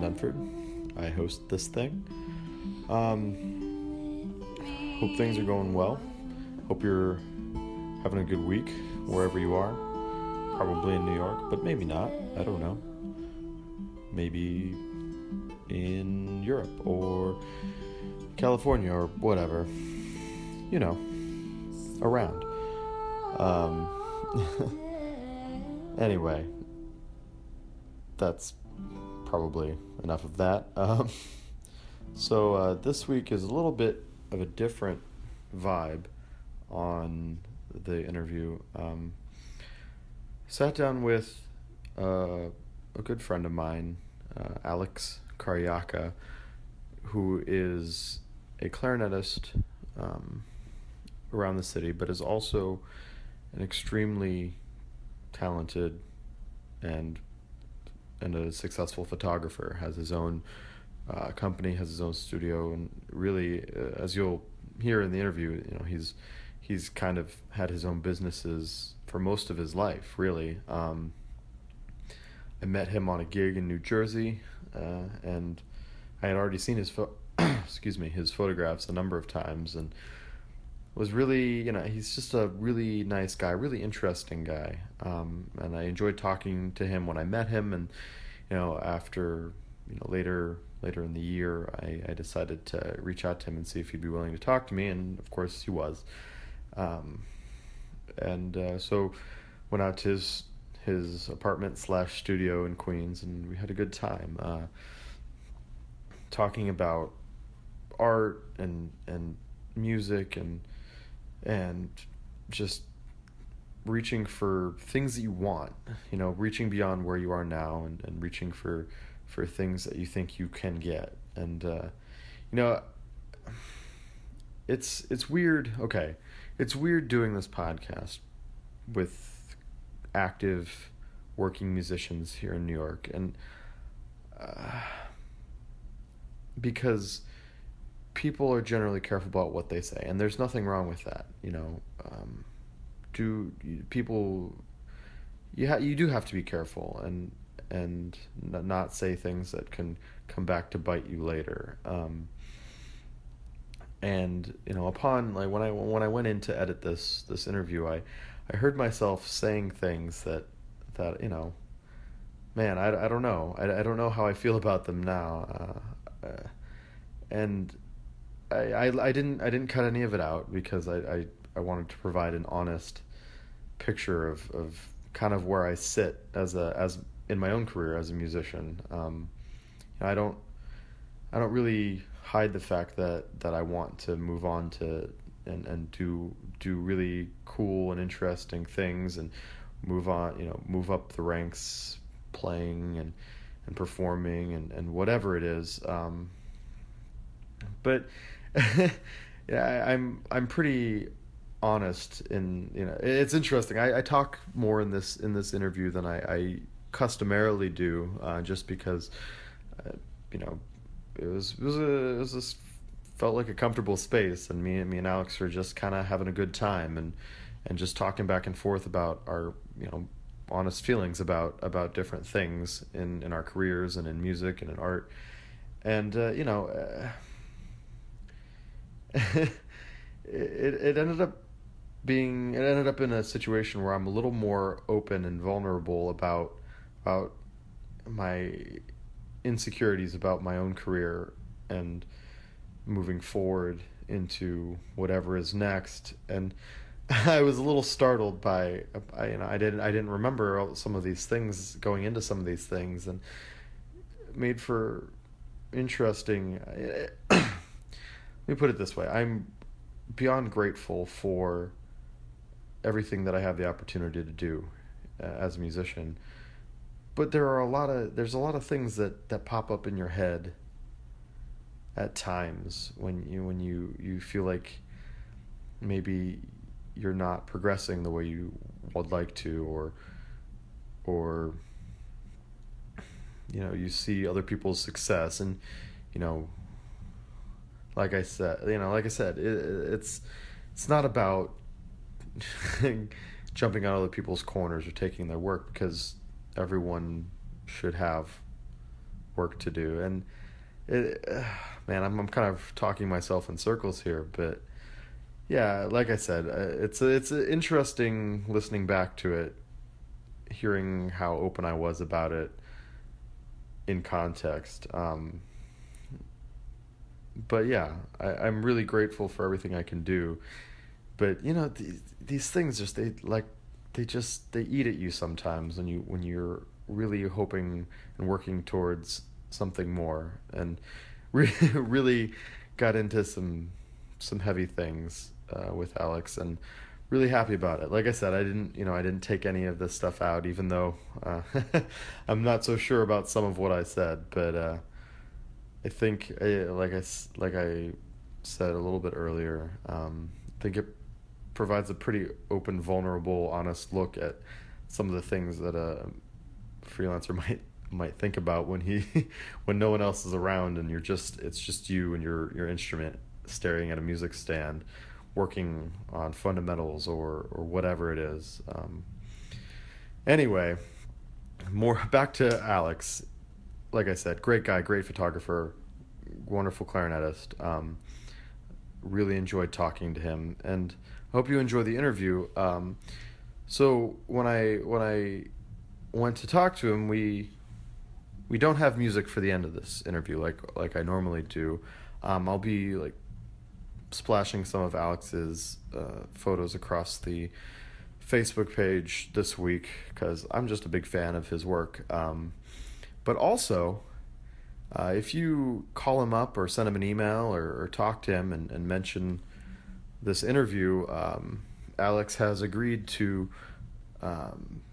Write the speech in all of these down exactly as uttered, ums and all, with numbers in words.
Dunford. I host this thing. Um, hope things are going well. Hope you're having a good week wherever you are. Probably in New York, but maybe not. I don't know. Maybe in Europe or California or whatever. You know, around. Um, anyway, that's probably enough of that. Um, so uh, this week is a little bit of a different vibe on the interview. Um, sat down with uh, a good friend of mine, uh, Alex Karyaka, who is a clarinetist um, around the city, but is also an extremely talented and and a successful photographer. Has his own uh, company, has his own studio, and really, uh, as you'll hear in the interview, you know, he's he's kind of had his own businesses for most of his life, really. Um, I met him on a gig in New Jersey, uh, and I had already seen his pho- excuse me his photographs a number of times, and was really, you know, he's just a really nice guy, really interesting guy. Um, and I enjoyed talking to him when I met him. And, you know, after, you know, later, later in the year, I, I decided to reach out to him and see if he'd be willing to talk to me. And of course he was. Um, and, uh, so went out to his, his apartment slash studio in Queens, and we had a good time, uh, talking about art and, and music and, and just reaching for things that you want, you know, reaching beyond where you are now, and, and reaching for, for things that you think you can get. And, uh, you know, it's, it's weird. Okay. It's weird doing this podcast with active working musicians here in New York. And, uh, because people are generally careful about what they say, and there's nothing wrong with that. You know, um, do people? You ha- you do have to be careful and and n- not say things that can come back to bite you later. Um, and you know, upon like when I when I went in to edit this this interview, I I heard myself saying things that that you know, man, I, I don't know, I, I don't know how I feel about them now, uh, uh, and. I, I, I didn't I didn't cut any of it out because I, I, I wanted to provide an honest picture of, of kind of where I sit as a as in my own career as a musician. Um, I don't I don't really hide the fact that, that I want to move on to and, and do do really cool and interesting things and move on you know move up the ranks playing and, and performing and, and whatever it is. Um, but yeah, I, I'm I'm pretty honest in you know it's interesting. I, I talk more in this in this interview than I, I customarily do, uh, just because uh, you know it was it was a it was this felt like a comfortable space, and me and me and Alex are just kind of having a good time and and just talking back and forth about our you know honest feelings about about different things in in our careers and in music and in art, and uh, you know. Uh, it it ended up being it ended up in a situation where I'm a little more open and vulnerable about about my insecurities about my own career and moving forward into whatever is next. And I was a little startled by I, you know I didn't I didn't remember some of these things going into some of these things, and it made for interesting. Let me put it this way. I'm beyond grateful for everything that I have the opportunity to do uh, as a musician. But there are a lot of there's a lot of things that, that pop up in your head at times when you when you, you feel like maybe you're not progressing the way you would like to, or or you know, you see other people's success, and you know like I said, you know, like I said, it, it's it's not about jumping on other people's corners or taking their work, because everyone should have work to do. And it, uh, man, I'm I'm kind of talking myself in circles here, but yeah, like I said, uh, it's a, it's a interesting listening back to it, hearing how open I was about it in context. Um, but yeah, I, I'm really grateful for everything I can do. But you know, these, these things just they like they just they eat at you sometimes when you when you're really hoping and working towards something more, and really really got into some some heavy things uh, with Alex, and really happy about it. Like I said, I didn't you know I didn't take any of this stuff out, even though uh, I'm not so sure about some of what I said, but. Uh, I think, uh, like I like I said a little bit earlier, um, I think it provides a pretty open, vulnerable, honest look at some of the things that a freelancer might might think about when he when no one else is around, and you're just it's just you and your your instrument staring at a music stand, working on fundamentals or or whatever it is. Um, anyway, more back to Alex. Like I said, great guy, great photographer, wonderful clarinetist. Um, really enjoyed talking to him, and I hope you enjoy the interview. Um, so when I when I went to talk to him, we we don't have music for the end of this interview like like I normally do. Um, I'll be like splashing some of Alex's uh, photos across the Facebook page this week because I'm just a big fan of his work. Um, But also, uh, if you call him up or send him an email or, or talk to him and, and mention this interview, um, Alex has agreed to um,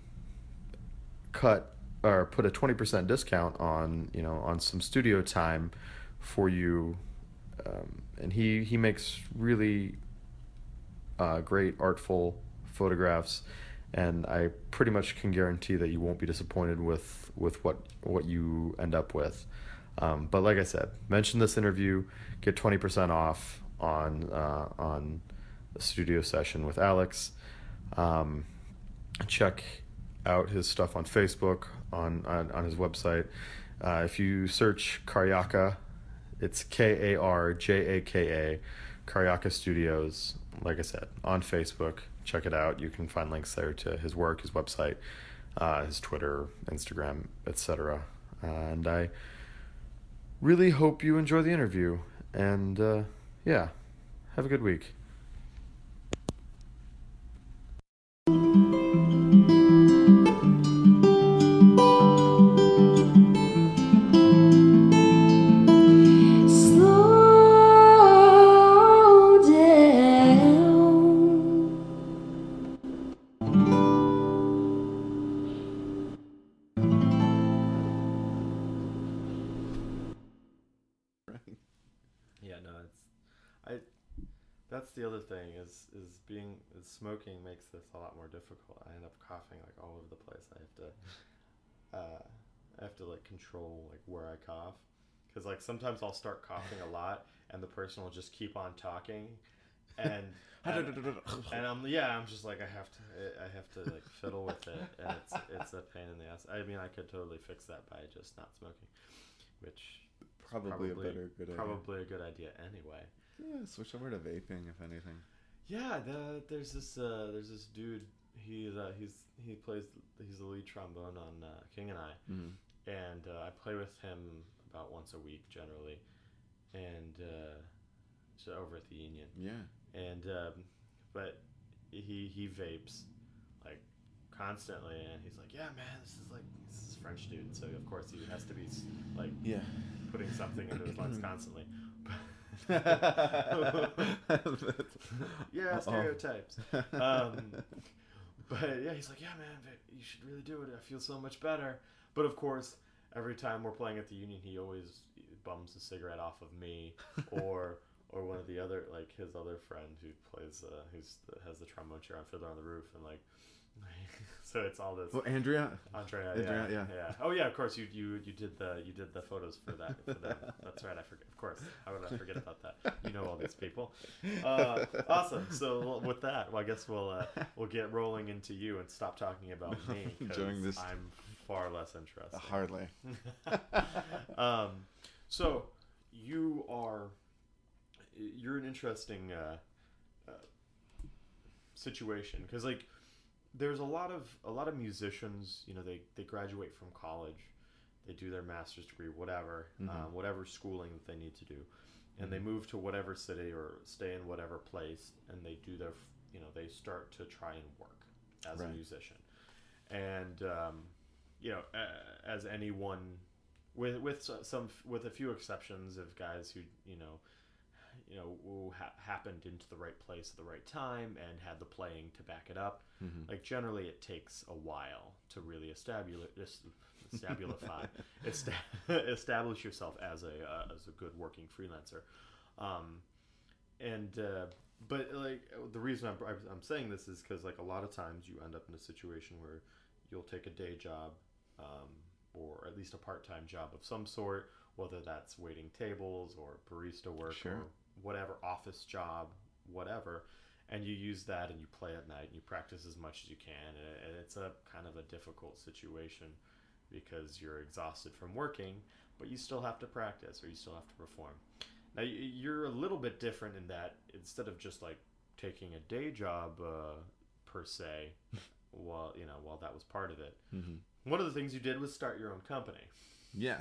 cut or put a twenty percent discount on you know on some studio time for you, um, and he he makes really uh, great artful photographs, and I pretty much can guarantee that you won't be disappointed with, with what what you end up with. Um, but like I said, mention this interview, get twenty percent off on uh, on a studio session with Alex. Um, check out his stuff on Facebook, on on, on his website. Uh, if you search Karyaka, it's K A R J A K A, Karyaka Studios. Like I said, on Facebook. Check it out. You can find links there to his work, his website, uh, his Twitter, Instagram, et cetera. Uh, and I really hope you enjoy the interview. And uh, yeah, have a good week. Slow down. Yeah, no, it's I. That's the other thing is is being is smoking makes this a lot more difficult. I end up coughing like all over the place. I have to uh, I have to like control like where I cough, because like sometimes I'll start coughing a lot, and the person will just keep on talking, and and, and I'm yeah I'm just like I have to I have to like fiddle with it, and it's it's a pain in the ass. I mean I could totally fix that by just not smoking, which Probably, probably a better good idea. probably a good idea anyway. Yeah, switch over to vaping if anything. Yeah, the, there's this uh, there's this dude. He's uh, he's he plays he's the lead trombone on uh, King and I, Mm-hmm. and uh, I play with him about once a week generally, and uh, so over at the Union. Yeah. And um, but he he vapes like constantly, and he's like, yeah, man, this is like this is French dude, so of course he has to be like Yeah. putting something into his lungs constantly. Yeah, stereotypes. Um, but yeah, he's like, yeah, man, you should really do it. I feel so much better. But of course, every time we're playing at the Union, he always bums a cigarette off of me, or or one of the other, like his other friend who plays, uh, who's the, has the trombone chair on Fiddler on the Roof, and like, so it's all this. Well, Andrea. Andrea, Andrea, yeah, yeah. yeah. Oh yeah, of course you you you did the you did the photos for that. For them. That's right. I forget. Of course, how would I forget about that? You know all these people. Uh, awesome. So with that, well, I guess we'll uh, we'll get rolling into you and stop talking about me. 'Cause Enjoying this I'm far less interesting. Hardly. um, so you are you're an interesting uh, uh, situation because like there's a lot of a lot of musicians. You know, they they graduate from college, they do their master's degree, whatever, mm-hmm. um, whatever schooling that they need to do, and mm-hmm. they move to whatever city or stay in whatever place, and they do their you know they start to try and work as right. a musician. And um, you know, uh, as anyone, with with some with a few exceptions of guys who you know, you know, who ha- happened into the right place at the right time and had the playing to back it up. Mm-hmm. Like generally, it takes a while to really establish establify establish yourself as a uh, as a good working freelancer. Um, and uh, but like the reason I'm I'm saying this is because like a lot of times you end up in a situation where you'll take a day job, um, or at least a part-time job of some sort, whether that's waiting tables or barista work sure. or whatever, office job, whatever, and you use that and you play at night and you practice as much as you can, and it's a kind of a difficult situation because you're exhausted from working, but you still have to practice or you still have to perform. Now you're a little bit different in that instead of just like taking a day job uh, per se, well, you know, while that was part of it, mm-hmm. one of the things you did was start your own company. Yeah,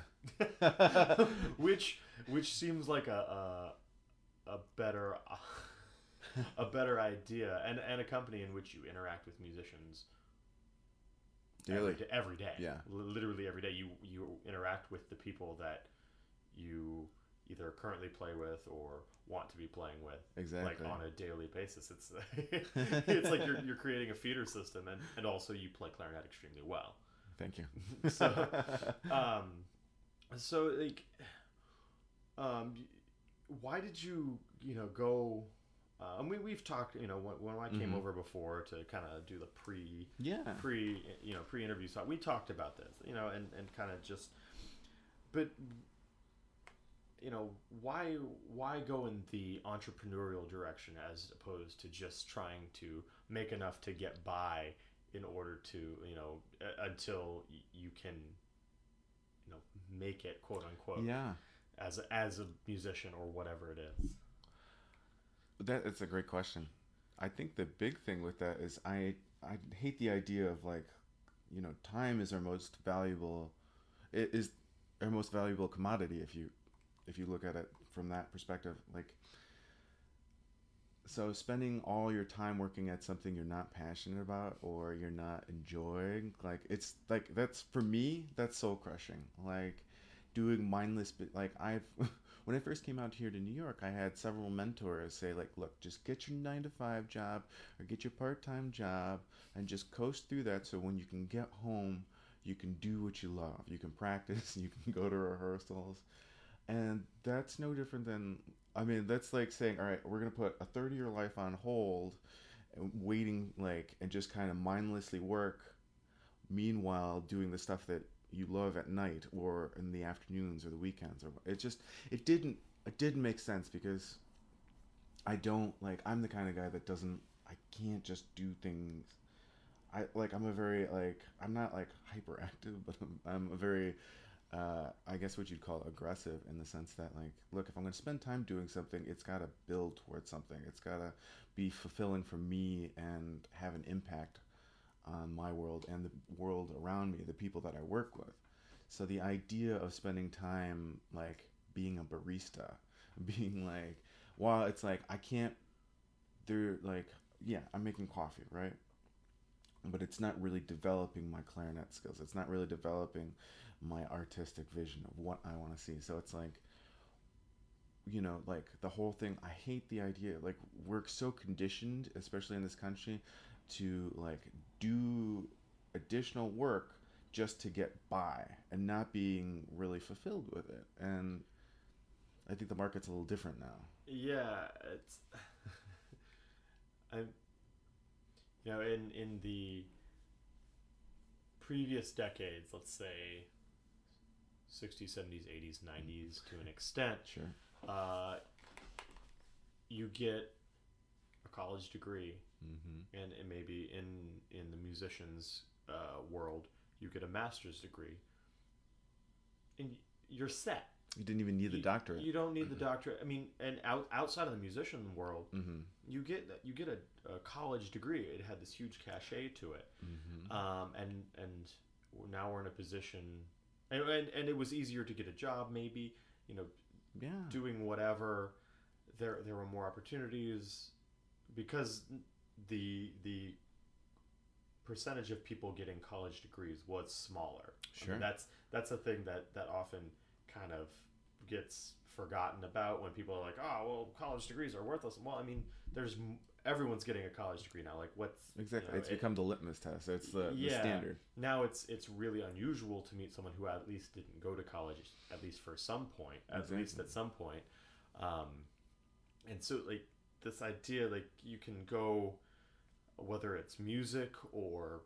which which seems like a a, a better a better idea, and and a company in which you interact with musicians every day, every day. Yeah, literally every day. You you interact with the people that you either currently play with or want to be playing with, exactly, like on a daily basis. It's it's like you're you're creating a feeder system, and, and also you play clarinet extremely well. Thank you. so, um, so like, um, why did you you know go? Uh, and we we've talked, you know, when, when I came mm-hmm. over before to kind of do the pre yeah pre you know pre interview talk, we talked about this, you know, and and kind of just, but. You know, why why go in the entrepreneurial direction as opposed to just trying to make enough to get by in order to, you know, uh, until y- you can, you know, make it, quote unquote, yeah, as a, as a musician or whatever it is? That it's a great question. I think the big thing with that is I I hate the idea of like, you know, time is our most valuable, it is our most valuable commodity if you if you look at it from that perspective. Like, so spending all your time working at something you're not passionate about or you're not enjoying, like it's like that's for me that's soul crushing. Like doing mindless, like I've when I first came out here to New York, I had several mentors say like, look, just get your nine to five job or get your part-time job and just coast through that, so when you can get home you can do what you love, you can practice, you can go to rehearsals. And that's no different than, I mean, that's like saying, all right, we're going to put a third of your life on hold, and waiting, like, and just kind of mindlessly work, meanwhile doing the stuff that you love at night or in the afternoons or the weekends. Or it just, it didn't, it didn't make sense because I don't, like, I'm the kind of guy that doesn't, I can't just do things. I, like, I'm a very, like, I'm not, like, hyperactive, but I'm, I'm a very... Uh, I guess what you'd call aggressive in the sense that, like, look, if I'm going to spend time doing something, it's got to build towards something. It's got to be fulfilling for me and have an impact on my world and the world around me, the people that I work with. So the idea of spending time, like, being a barista, being like, well, it's like, I can't, they're like, yeah, I'm making coffee, right? But it's not really developing my clarinet skills. It's not really developing my artistic vision of what I want to see. So it's like, you know, like the whole thing, I hate the idea. Like, we're so conditioned, especially in this country, to like do additional work just to get by and not being really fulfilled with it. And I think the market's a little different now. Yeah, it's I'm you know, in, in the previous decades, let's say sixties, seventies, eighties, nineties, to an extent, sure, uh, you get a college degree, mm-hmm. and, and maybe in in the musicians' uh, world, you get a master's degree, and you're set. You didn't even need the You, doctorate. you don't need the doctorate. I mean, and out, outside of the musician world, Mm-hmm. you get you get a, a college degree. It had this huge cachet to it, Mm-hmm. um, and and now we're in a position, and, and and it was easier to get a job. Maybe you know, Yeah. doing whatever. There there were more opportunities because the the percentage of people getting college degrees was smaller. Sure. I mean, that's that's a thing that that often kind of gets forgotten about when people are like, oh, well, college degrees are worthless. Well, I mean, there's everyone's getting a college degree now. Like, what's Exactly. you know, it's it- become the litmus test. It's the, the yeah. standard. Now it's it's really unusual to meet someone who at least didn't go to college, at least for some point, at Exactly. least at some point. Um, and so, like, this idea, like, you can go, whether it's music or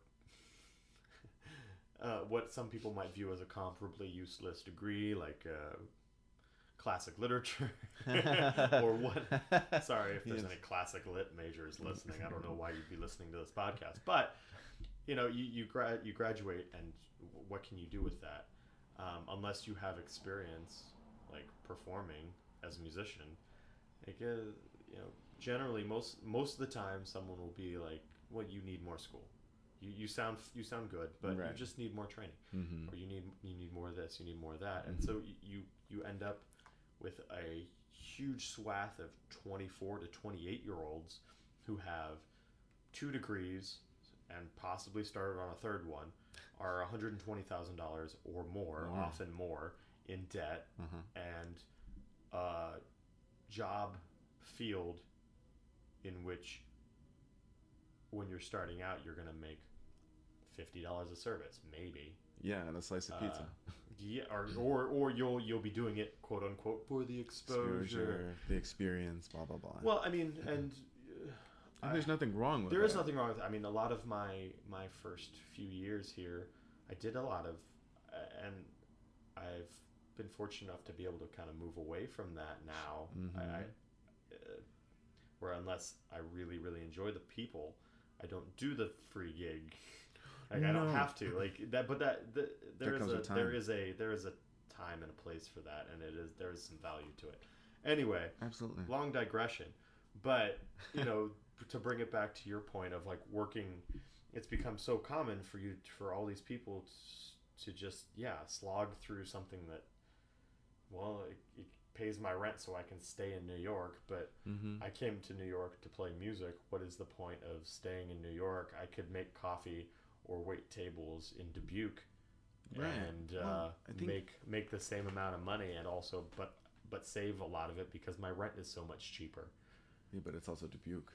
uh, what some people might view as a comparably useless degree, like uh, classic literature, or what. Sorry if there's Yes. any classic lit majors listening. I don't know why you'd be listening to this podcast, but you know, you you, gra- you graduate, and what can you do with that? Um, unless you have experience, like performing as a musician, like uh, you know, generally most most of the time, someone will be like, "Well, you need more school. You you sound you sound good, but you Right. just need more training, Mm-hmm. or you need you need more of this, you need more of that." And so y- you you end up with a huge swath of twenty-four to twenty-eight year olds who have two degrees and possibly started on a third one, are one hundred twenty thousand dollars or more, More. often more, in debt, Uh-huh. and a job field in which, when you're starting out, you're going to make fifty dollars a service, maybe. Yeah, and a slice of pizza. Uh, yeah, or, or or you'll you'll be doing it, quote unquote, for the exposure. Exposure, the experience, blah blah blah. Well, I mean, and uh, and there's I- nothing wrong with there that. is nothing wrong with it. I mean, a lot of my my first few years here, I did a lot of, uh, and I've been fortunate enough to be able to kind of move away from that now. Mhm. I, I uh, where unless I really really enjoy the people, I don't do the free gig. Like I don't No. have to like that, but that the, there There is comes a a time. there is a there is a time and a place for that, and it is there is some value to it. Anyway, Absolutely. long digression, but you know, to bring it back to your point of like working, it's become so common for you for all these people to, to just yeah slog through something that, well, it, it pays my rent so I can stay in New York, but Mm-hmm. I came to New York to play music. What is the point of staying in New York? I could make coffee or wait tables in Dubuque, Right. and uh, Well, I think- make make the same amount of money, and also but but save a lot of it because my rent is so much cheaper. Yeah, but it's also Dubuque.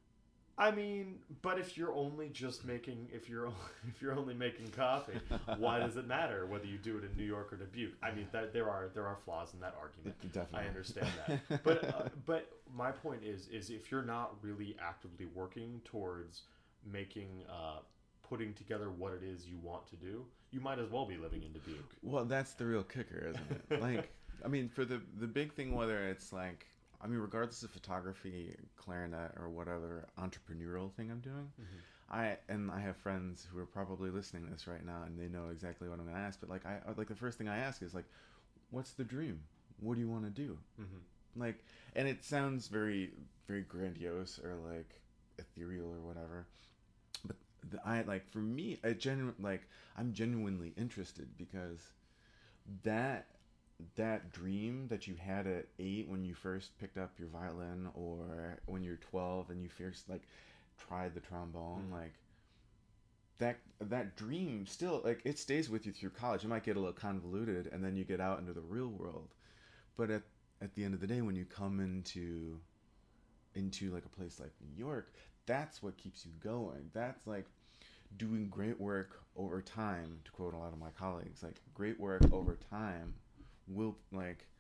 I mean, but if you're only just making if you're if you're only making coffee, why does it matter whether you do it in New York or Dubuque? I mean, that, there are there are flaws in that argument. It- definitely. I understand that, but uh, but my point is is if you're not really actively working towards making uh, putting together what it is you want to do, you might as well be living in Dubuque. Well, that's the real kicker, isn't it? Like, I mean, for the the big thing, whether it's like, I mean, regardless of photography, clarinet, or whatever entrepreneurial thing I'm doing, I and I have friends who are probably listening to this right now, and they know exactly what I'm gonna ask. But like, I like the first thing I ask is like, what's the dream? What do you want to do? Mm-hmm. Like, and it sounds very very grandiose or like ethereal or whatever, but the, I like for me, I genu- like I'm genuinely interested because that that dream that you had at eight when you first picked up your violin, or when you're twelve and you first like tried the trombone, Mhm. like that that dream still, like, it stays with you through college. It might get a little convoluted and then you get out into the real world, but at at the end of the day, when you come into into like a place like New York, that's what keeps you going. That's like doing great work over time, to quote a lot of my colleagues. Like, great work over time will, like,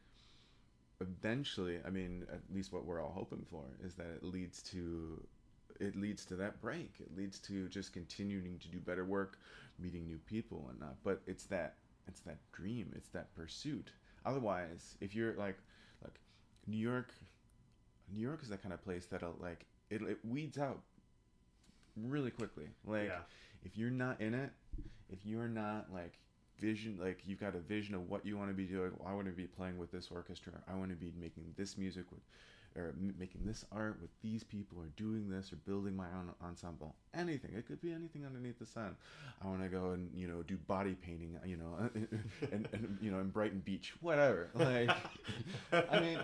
eventually, I mean, at least what we're all hoping for is that it leads to it leads to that break. It leads to just continuing to do better work, meeting new people and whatnot. But it's that it's that dream, it's that pursuit. Otherwise, if you're like like New York New York is that kind of place that'll like it, it weeds out really quickly. Like, Yeah. if you're not in it, if you're not like vision, like you've got a vision of what you want to be doing. I want to be playing with this orchestra. I want to be making this music with, or m- making this art with these people, or doing this, or building my own ensemble. Anything. It could be anything underneath the sun. I want to go and you know do body painting. You know, and, and you know in Brighton Beach, whatever. Like, I mean,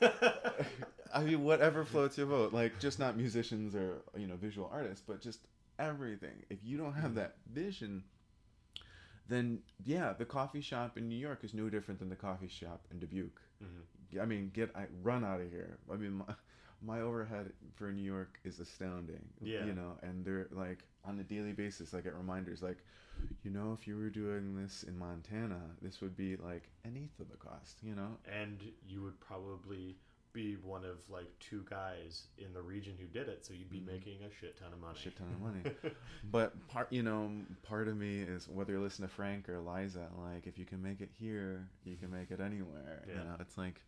I mean whatever floats your boat. Like just not musicians or you know visual artists, but just everything. If you don't have that vision, then yeah, the coffee shop in New York is no different than the coffee shop in Dubuque. Mm-hmm. I mean, get I run out of here. I mean, my, my overhead for New York is astounding. Yeah, you know, and they're like on a daily basis. I get reminders like, you know, if you were doing this in Montana, this would be like an eighth of the cost. You know, and you would probably be one of like two guys in the region who did it, so you'd be mm-hmm. making a shit ton of money. A shit ton of money. But part, you know, part of me is whether you listen to Frank or Liza, like if you can make it here, you can make it anywhere. Yeah. You know, it's like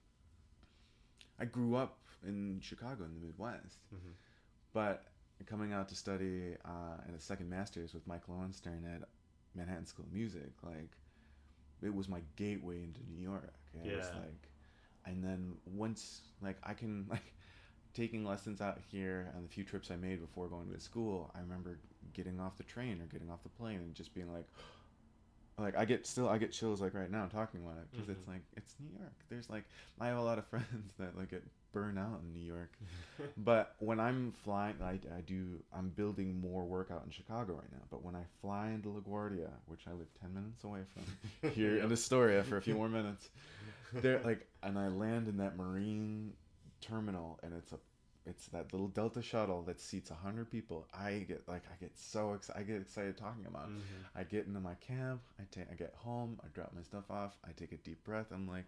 I grew up in Chicago in the Midwest, mm-hmm. but coming out to study uh, in a second master's with Mike Lowenstern at Manhattan School of Music, like it was my gateway into New York. It yeah. was like. And then once, like, I can, like, taking lessons out here and the few trips I made before going to school, I remember getting off the train or getting off the plane and just being like, like, I get, still, I get chills, like, right now talking about it, because mm-hmm. it's like, it's New York. There's, like, I have a lot of friends that, like, get burned out in New York. But when I'm flying, I, I do, I'm building more work out in Chicago right now. But when I fly into LaGuardia, which I live ten minutes away from, here in Astoria for a few more minutes, there like and I land in that marine terminal and it's a it's that little Delta shuttle that seats a hundred people. I get like I get so excited. I get excited talking about it. Mm-hmm. I get into my cab. I take. I get home. I drop my stuff off. I take a deep breath. I'm like,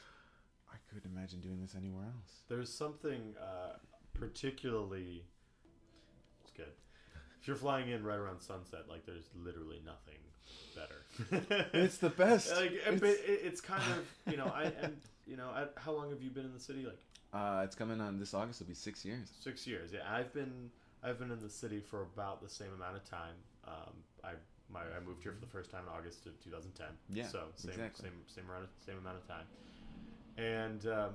I couldn't imagine doing this anywhere else. There's something uh, particularly. It's good. If you're flying in right around sunset, like there's literally nothing better. It's the best. Like, it's... But it, it's kind of you know I and you know I, how long have you been in the city? Like, uh, it's coming on this August. It'll be six years. Six years. Yeah, I've been I've been in the city for about the same amount of time. Um, I my I moved here for the first time in August of two thousand ten. Yeah, so same exactly. same same around same amount of time. And um,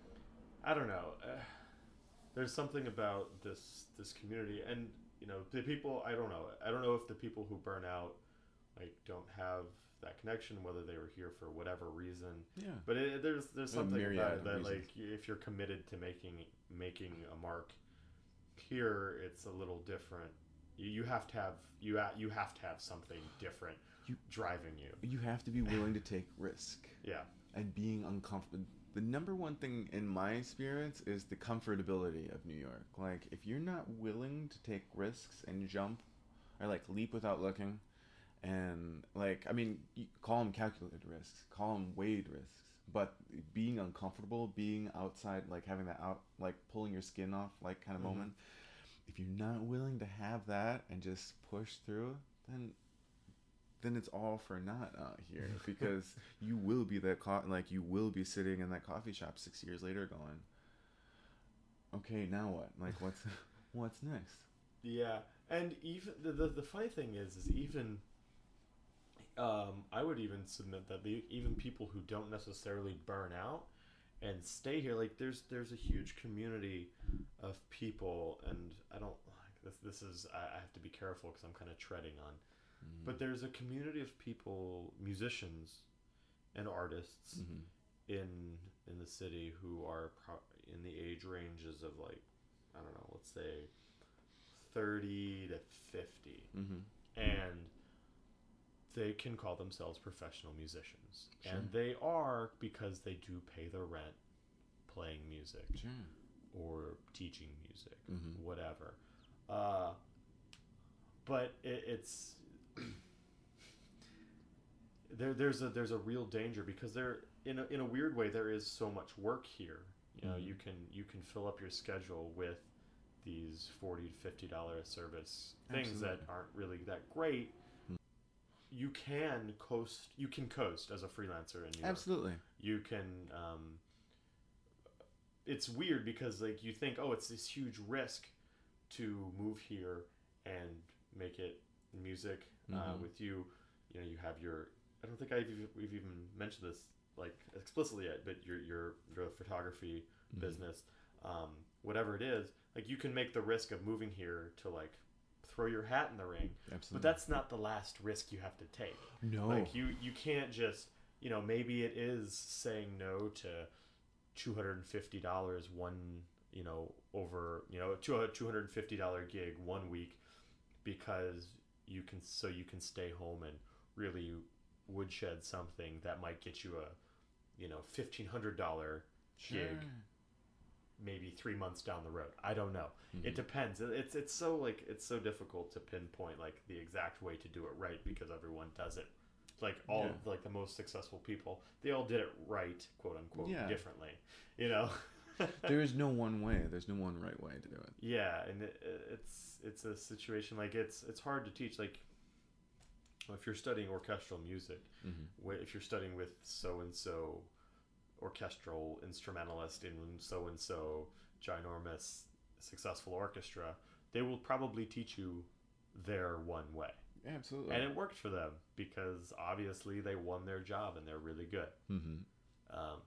I don't know. Uh, there's something about this this community and. You know, the people, I don't know. I don't know if the people who burn out, like, don't have that connection, whether they were here for whatever reason. Yeah. But it, there's there's something about it that, reasons. like, if you're committed to making making a mark here, it's a little different. You, you have to have you ha- you have to have something different you, driving you. You have to be willing to take risk. Yeah. And being uncomfortable. The number one thing in my experience is the comfortability of New York. Like, if you're not willing to take risks and jump, or like leap without looking, and like, I mean, you call them calculated risks, call them weighed risks, but being uncomfortable, being outside, like having that out, like pulling your skin off, like kind of mm-hmm. moment. If you're not willing to have that and just push through, then. then it's all for naught out here because you will be that co- like you will be sitting in that coffee shop six years later going, okay, now what? Like what's what's next? Yeah, and even the the, the funny thing is, is even um, I would even submit that the, even people who don't necessarily burn out and stay here, like there's there's a huge community of people, and I don't like this. This is I, I have to be careful because I'm kind of treading on. But there's a community of people, musicians and artists mm-hmm. in in the city who are pro- in the age ranges of like, I don't know, let's say thirty to fifty. Mm-hmm. And they can call themselves professional musicians. Sure. And they are because they do pay their rent playing music sure. or teaching music, mm-hmm. whatever. Uh, but it, it's... There, there's a there's a real danger because there in a, in a weird way there is so much work here. You know, mm-hmm. you can you can fill up your schedule with these forty to fifty dollar a service things Absolutely. That aren't really that great. Mm-hmm. You can coast. You can coast as a freelancer in New York. Absolutely. You can. Um, it's weird because like you think, oh, it's this huge risk to move here and make it music. Uh, Mm-hmm. with you, you know, you have your. I don't think I've ev- we've even mentioned this like explicitly yet, but your your your photography Mm-hmm. business, um, whatever it is, like you can make the risk of moving here to like throw your hat in the ring, but Absolutely. that's not the last risk you have to take. No. Like you you can't just, you know, maybe it is saying no to two hundred fifty dollars one, you know, over, you know, to a two hundred fifty dollars gig one week because you can, so you can stay home and really woodshed something that might get you a, you know, fifteen hundred dollars Sure. gig maybe three months down the road. I don't know. Mm-hmm. It depends. It's it's so like it's so difficult to pinpoint like the exact way to do it right because everyone does it. Like all Yeah. like the most successful people, they all did it right, quote unquote, Yeah. differently. You know. There is no one way. There's no one right way to do it. Yeah, and it, it's it's a situation like it's it's hard to teach. Like if you're studying orchestral music, Mm-hmm. if you're studying with so and so orchestral instrumentalist in so and so ginormous successful orchestra, they will probably teach you their one way. Absolutely. And it worked for them because obviously they won their job and they're really good. Mm-hmm. Um,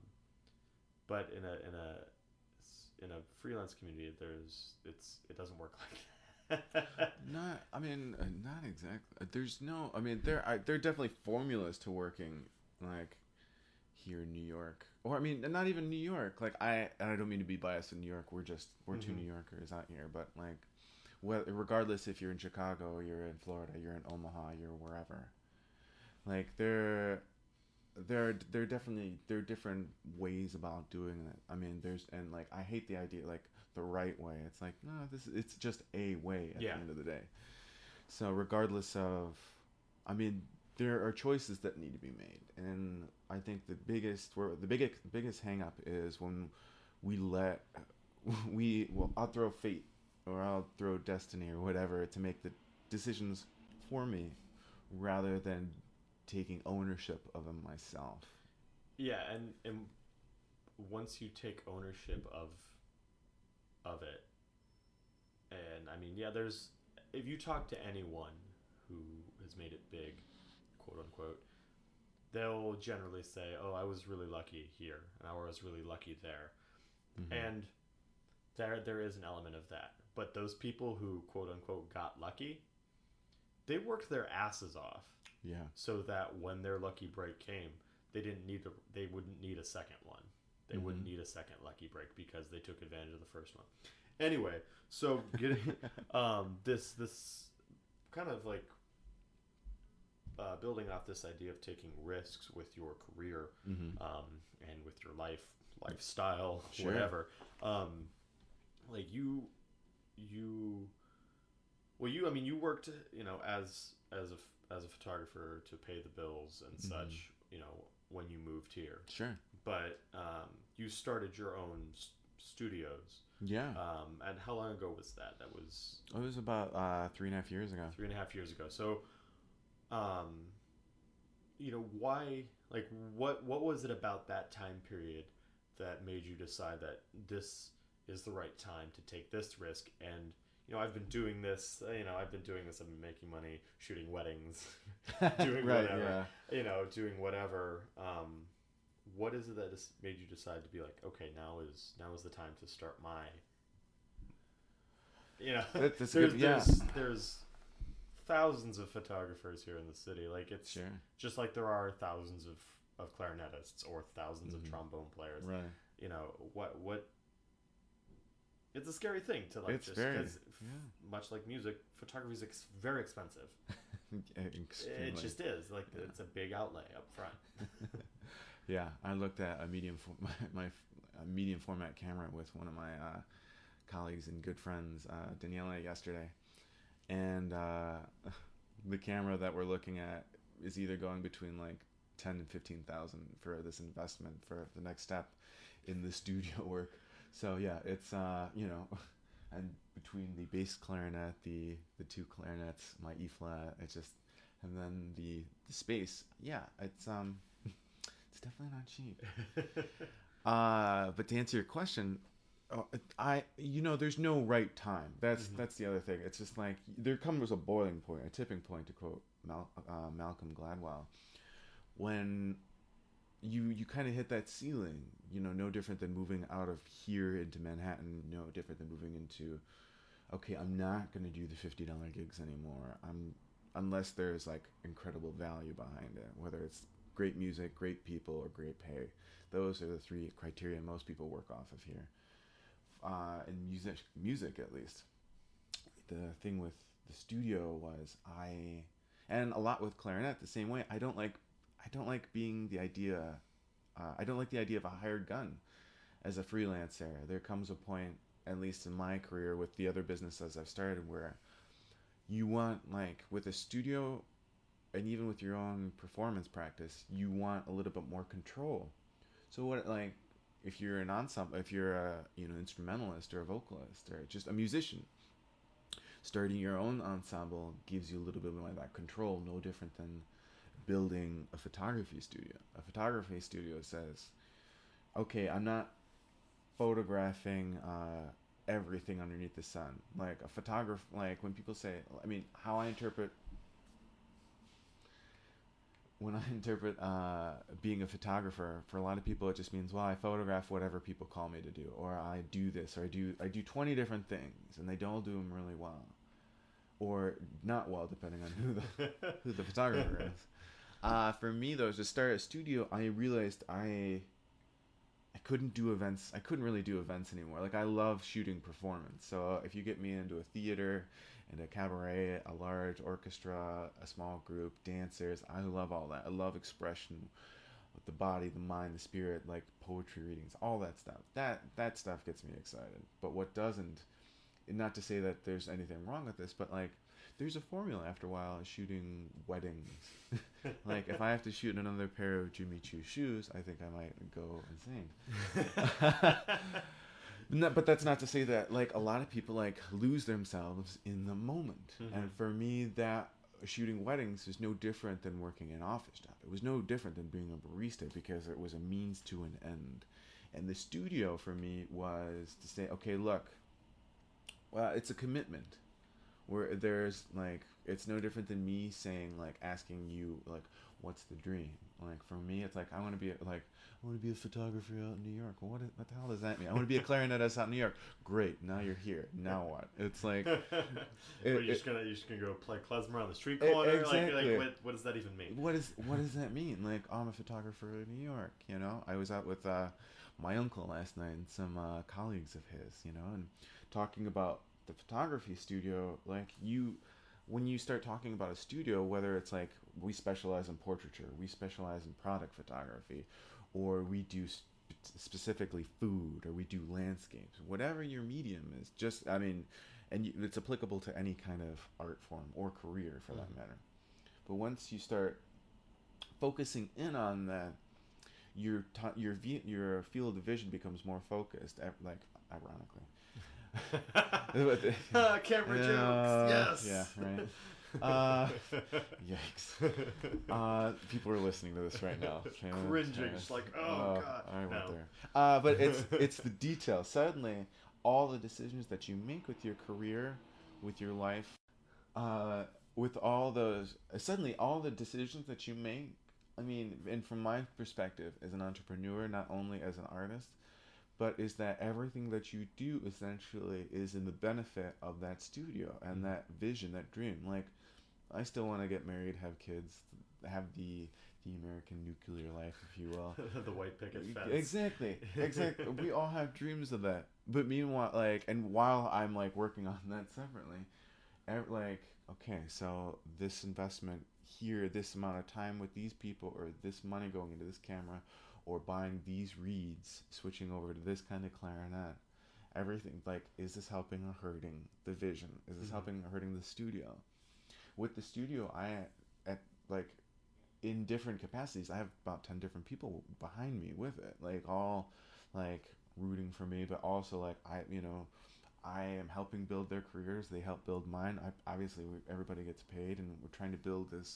but in a in a in a freelance community, there's it's it doesn't work like that. Not, I mean, uh, not exactly. Uh, There's no, I mean, there, I, there are definitely formulas to working, like, here in New York, or I mean, not even New York. Like, I, and I don't mean to be biased in New York. We're just, we're two Mhm. New Yorkers out here, but like, well, regardless if you're in Chicago, you're in Florida, you're in Omaha, you're wherever. Like, there, there, there are definitely there are different ways about doing it. I mean, there's and like I hate the idea like the right way. It's like no, this it's just a way at Yeah. the end of the day. So regardless of, I mean, there are choices that need to be made, and I think the biggest where the biggest biggest hang up is when we let we well I'll throw fate or I'll throw destiny or whatever to make the decisions for me rather than taking ownership of them myself. Yeah, and and once you take ownership of of it, and I mean, yeah, there's if you talk to anyone who has made it big, quote unquote, they'll generally say, "Oh, I was really lucky here, and I was really lucky there," Mhm. and there there is an element of that. But those people who quote unquote got lucky, they worked their asses off Yeah. so that when their lucky break came, they didn't need to, they wouldn't need a second one. They Mhm. wouldn't need a second lucky break because they took advantage of the first one. Anyway, so getting um, this this kind of like uh, building off this idea of taking risks with your career Mhm. um, and with your life lifestyle, Sure. whatever. Um, like you, you, well, you. I mean, you worked, you know, as as a as a photographer to pay the bills and Mhm. such. You know, when you moved here, Sure. but um, you started your own s- studios. Yeah. Um, and how long ago was that? That was It was about uh, three and a half years ago. three and a half years ago. So, um, you know, why? Like, what what was it about that time period that made you decide that this is the right time to take this risk? And you know, I've been doing this. You know, I've been doing this. I've been making money, shooting weddings, doing Right, whatever. yeah. You know, doing whatever. Um, what is it that has made you decide to be like, okay, now is now is the time to start my. You know, That- that's a there's, good- yeah. there's there's thousands of photographers here in the city. Like it's Sure. just like there are thousands of, of clarinetists or 1000s Mhm. of trombone players. Right. You know what what. It's a scary thing to like It's just very- because yeah. much like music, photography is ex- very expensive. Extremely. It just is like Yeah. it's a big outlay up front. Yeah, I looked at a medium for my, my a medium format camera with one of my uh, colleagues and good friends, uh, Daniela, yesterday, and uh, the camera that we're looking at is either going between like ten and fifteen thousand for this investment for the next step in the studio work. So yeah, it's uh, you know, and between the bass clarinet, the the two clarinets, my E flat, it's just, and then the the space. Yeah, it's um. It's definitely not cheap. Uh, but to answer your question, Oh, I you know there's no right time. That's Mm-hmm. that's the other thing. It's just like there comes a boiling point, a tipping point, to quote Mal, uh, Malcolm Gladwell, when you you kind of hit that ceiling. You know, no different than moving out of here into Manhattan. No different than moving into, okay, I'm not gonna do the fifty dollar gigs anymore. I'm unless there's like incredible value behind it, whether it's great music, great people, or great pay. Those are the three criteria most people work off of here. Uh, in music, music at least. The thing with the studio was I, and a lot with clarinet the same way. I don't like, I don't like being the idea. Uh, I don't like the idea of a hired gun as a freelancer. There comes a point, at least in my career with the other businesses I've started, where you want, like with a studio and even with your own performance practice, you want a little bit more control. So what, like, if you're an ensemble, if you're a you know instrumentalist or a vocalist or just a musician, starting your own ensemble gives you a little bit more of that control. No different than building a photography studio. A photography studio says, okay, I'm not photographing uh, everything underneath the sun. Like a photographer, like when people say, I mean, how I interpret when I interpret uh, being a photographer, for a lot of people, it just means, well, I photograph whatever people call me to do, or I do this, or I do I do twenty different things, and they don't do them really well, or not well, depending on who the who the photographer is. Uh, for me, though, to start a studio, I realized I I couldn't do events. I couldn't really do events anymore. Like I love shooting performance. So uh, if you get me into a theater and a cabaret, a large orchestra, a small group, dancers, I love all that. I love expression with the body, the mind, the spirit, like poetry readings, all that stuff. That that stuff gets me excited. But what doesn't, and not to say that there's anything wrong with this, but like there's a formula after a while shooting weddings. Like if I have to shoot another pair of Jimmy Choo shoes, I think I might go insane. No, but that's not to say that like a lot of people like lose themselves in the moment. Mm-hmm. And for me, that shooting weddings is no different than working an office job. It was no different than being a barista because it was a means to an end. And the studio for me was to say, okay, look, well, it's a commitment where there's like it's no different than me saying like asking you like what's the dream. Like for me it's like I want to be like I want to be a photographer out in New York. Well, what what the hell does that mean? I want to be a clarinetist out in New York. Great, now you're here. Now what? It's like it, you're it, just gonna you're just gonna go play klezmer on the street it, corner. exactly. Like, like what, what does that even mean? What is what does that mean? Like I'm a photographer in New York. You know, I was out with uh, my uncle last night and some uh, colleagues of his. You know, and talking about the photography studio. Like you, when you start talking about a studio, whether it's like we specialize in portraiture, we specialize in product photography, or we do sp- specifically food, or we do landscapes, whatever your medium is. Just I mean, and you, it's applicable to any kind of art form or career for that matter. But once you start focusing in on that, your t- your v- your field of vision becomes more focused. Like ironically, Camera uh, jokes. Yes. Yeah. Right. Uh, yikes. Uh, people are listening to this right now. Cringing, just like, oh, uh, God. I went No. there. Uh, but it's it's the details. Suddenly, all the decisions that you make with your career, with your life, uh, with all those, suddenly all the decisions that you make. I mean, and from my perspective as an entrepreneur, not only as an artist, but is that everything that you do essentially is in the benefit of that studio and that vision, that dream. Like, I still want to get married, have kids, have the the American nuclear life, if you will. The white picket fence. Exactly, exactly. We all have dreams of that. But meanwhile, like, and while I'm like working on that separately, like, okay, so this investment here, this amount of time with these people, or this money going into this camera, or buying these reeds, switching over to this kind of clarinet, everything, like, is this helping or hurting the vision? Is this mm-hmm. helping or hurting the studio? With the studio, I, at, like, in different capacities, I have about ten different people behind me with it, like, all, like, rooting for me, but also, like, I, you know, I am helping build their careers. They help build mine. I, obviously, we, everybody gets paid, and we're trying to build this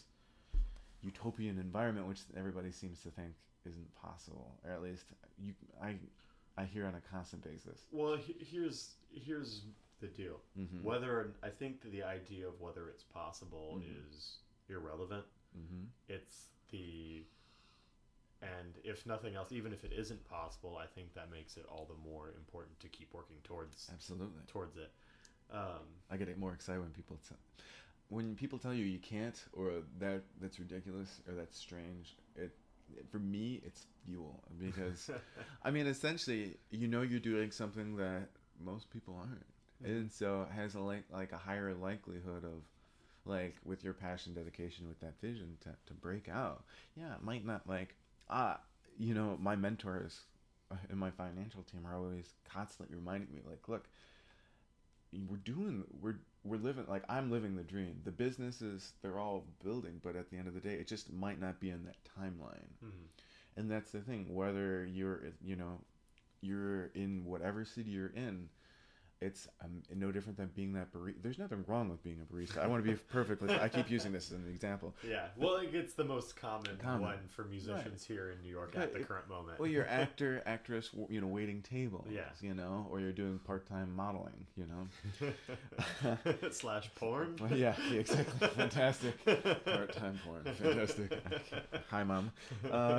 utopian environment, which everybody seems to think isn't possible, or at least you. I I hear on a constant basis. Well, he- here's here's the deal. Mm-hmm. Whether I think that the idea of whether it's possible Mhm. is irrelevant. Mm-hmm. It's the and if nothing else, even if it isn't possible, I think that makes it all the more important to keep working towards Absolutely. towards it. Um, I get more excited when people tell when people tell you you can't, or that that's ridiculous, or that's strange. It, it for me it's fuel, because I mean essentially you know you're doing something that most people aren't, and so it has a like like a higher likelihood of, like, with your passion, dedication, with that vision to to break out. Yeah, it might not, like, ah you know my mentors in my financial team are always constantly reminding me, like, look, we're doing we're we're living, like, I'm living the dream. The businesses, they're all building, but at the end of the day it just might not be in that timeline. mhm. And that's the thing, whether you're you know you're in whatever city you're in, it's um, no different than being that barista. There's nothing wrong with being a barista. I want to be perfectly, I keep using this as an example. Yeah, well, like, it's the most common, Common. one for musicians here in New York at Right. the current moment. Well, you're actor, actress, you know, waiting tables, Yeah. you know, or you're doing part-time modeling, you know. Slash porn. Well, yeah, yeah, exactly. Fantastic. Part-time porn. Fantastic. Hi, Mom. Uh,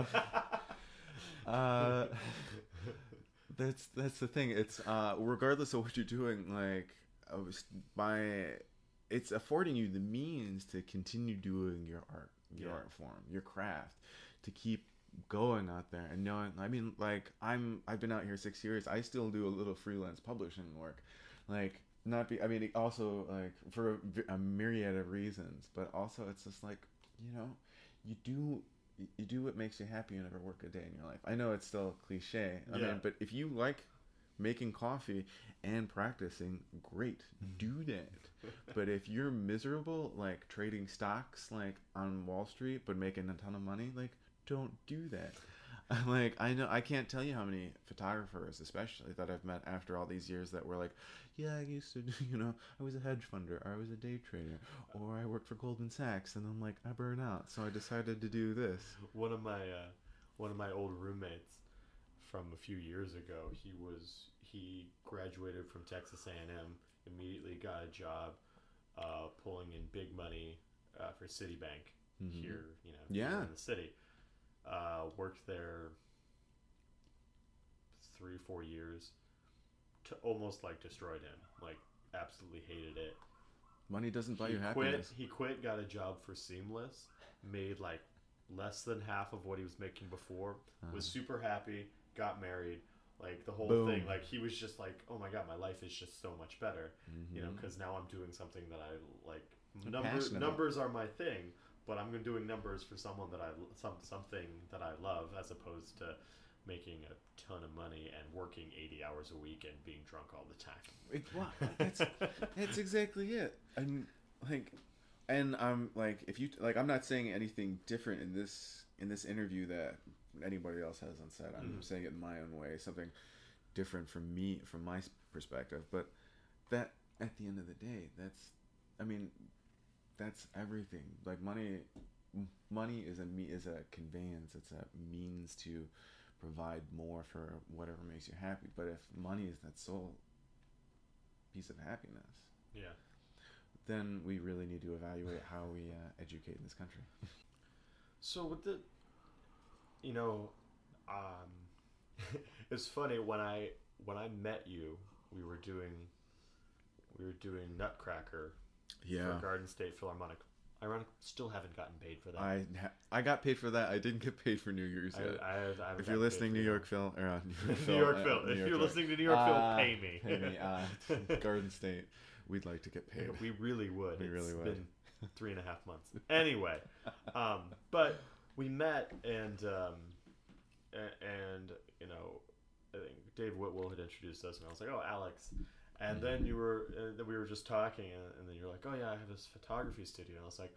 uh, that's that's the thing. It's uh, regardless of what you're doing, like, I was, by it's affording you the means to continue doing your art, your Yeah. art form, your craft, to keep going out there and knowing. I mean, like, I'm I've been out here six years. I still do a little freelance publishing work, like, not be. I mean, also, like, for a, v- a myriad of reasons, but also it's just like, you know, you do. You do what makes you happy. You never work a day in your life. I know it's still cliche. I Yeah. mean, but if you like making coffee and practicing, great, do that. But if you're miserable, like trading stocks, like on Wall Street, but making a ton of money, like, don't do that. I'm like, I know, I can't tell you how many photographers, especially, that I've met after all these years that were like, yeah, I used to, you know, I was a hedge funder, or I was a day trader, or I worked for Goldman Sachs, and I'm like, I burn out, so I decided to do this. One of my uh, one of my old roommates from a few years ago, he was he graduated from Texas A and M, immediately got a job uh, pulling in big money uh, for Citibank Mhm. here, you know, Yeah. here in the city. Uh, worked there three, four years. To almost, like, destroyed him. Like, absolutely hated it. Money doesn't buy he you quit. happiness. He quit. Got a job for Seamless. Made like less than half of what he was making before. Uh-huh. Was super happy. Got married. Like, the whole Boom. thing. Like, he was just like, oh my god, my life is just so much better. You know, Mhm. because now I'm doing something that I like. I'm Numbers passionate about. numbers are my thing, but I'm doing numbers for someone that I some something that I love, as opposed to making a ton of money and working eighty hours a week and being drunk all the time. It, wow, that's that's exactly it. And like, and I'm like, if you like, I'm not saying anything different in this in this interview that anybody else has on set. I'm Mhm. saying it in my own way, something different from me, from my s- perspective. But that, at the end of the day, that's, I mean, that's everything. Like, money, m- money is a me is a conveyance. It's a means to provide more for whatever makes you happy. But if money is that sole piece of happiness, Yeah. then we really need to evaluate how we uh, educate in this country. So with the, you know, um, it's funny when I when I met you, we were doing, we were doing Nutcracker for Garden State Philharmonic. Ironic, still haven't gotten paid for that. I ha- I got paid for that. I didn't get paid for New Year's I, yet. I, I haven't If gotten you're paid listening, for New that. York Phil, or uh, New York Phil, New York uh, Phil. New If York you're Phil. listening to New York Phil, Uh, pay me. Pay me. Uh, Garden State. We'd like to get paid. We really would. We It's really would. been three and a half months. Anyway, um, but we met and um, a- and you know, I think Dave Whitwell had introduced us, and I was like, "Oh, Alex." And then you were, uh, then we were just talking, and, and then you're like, "Oh yeah, I have this photography studio." And I was like,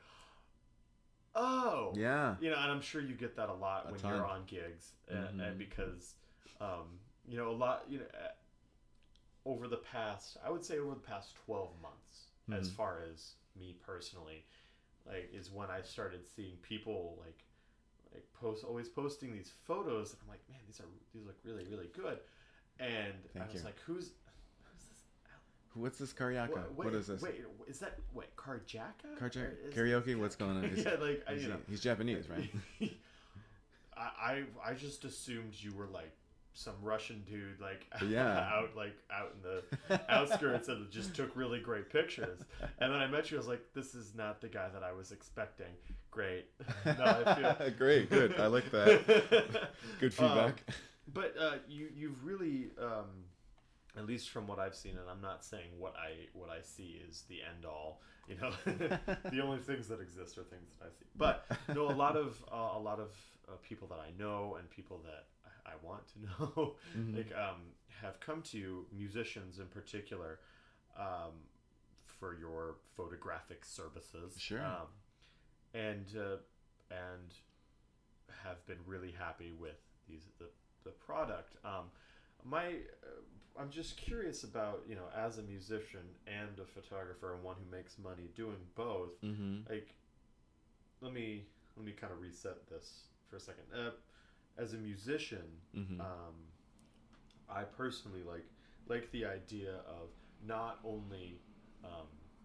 "Oh, Yeah. you know," and I'm sure you get that a lot A when ton. you're on gigs, and, Mhm. and because, um, you know, a lot, you know, uh, over the past, I would say over the past twelve months, as Mhm. far as me personally, like, is when I started seeing people like, like post always posting these photos, and I'm like, man, these are these look really really good, and Thank I was you. like, "Who's who's this?" What's this karaoke? Wait, What is this? Wait, is that wait Karjaka? Karja- Or is- karaoke? What's going on? Is- yeah, like I, He's, you know, he's Japanese, right? I, I I just assumed you were like some Russian dude, like Yeah. out like out in the outskirts, and just took really great pictures. And then I met you, I was like, "This is not the guy that I was expecting." Great. No, I feel Great, good. I like that. Good feedback. Um, but uh, you you've really, um, at least from what I've seen, and I'm not saying what I what I see is the end all. You know, the only things that exist are things that I see. But no, a lot of uh, a lot of uh, people that I know and people that I, I want to know, Mhm. like um, have come to you, musicians in particular, um, for your photographic services. Sure. Um, and uh, and have been really happy with these the the product. Um, my uh, I'm just curious about, you know, as a musician and a photographer and one who makes money doing both. Mm-hmm. Like, let me let me kind of reset this for a second. Uh, as a musician, Mm-hmm. um, I personally like like the idea of not only um,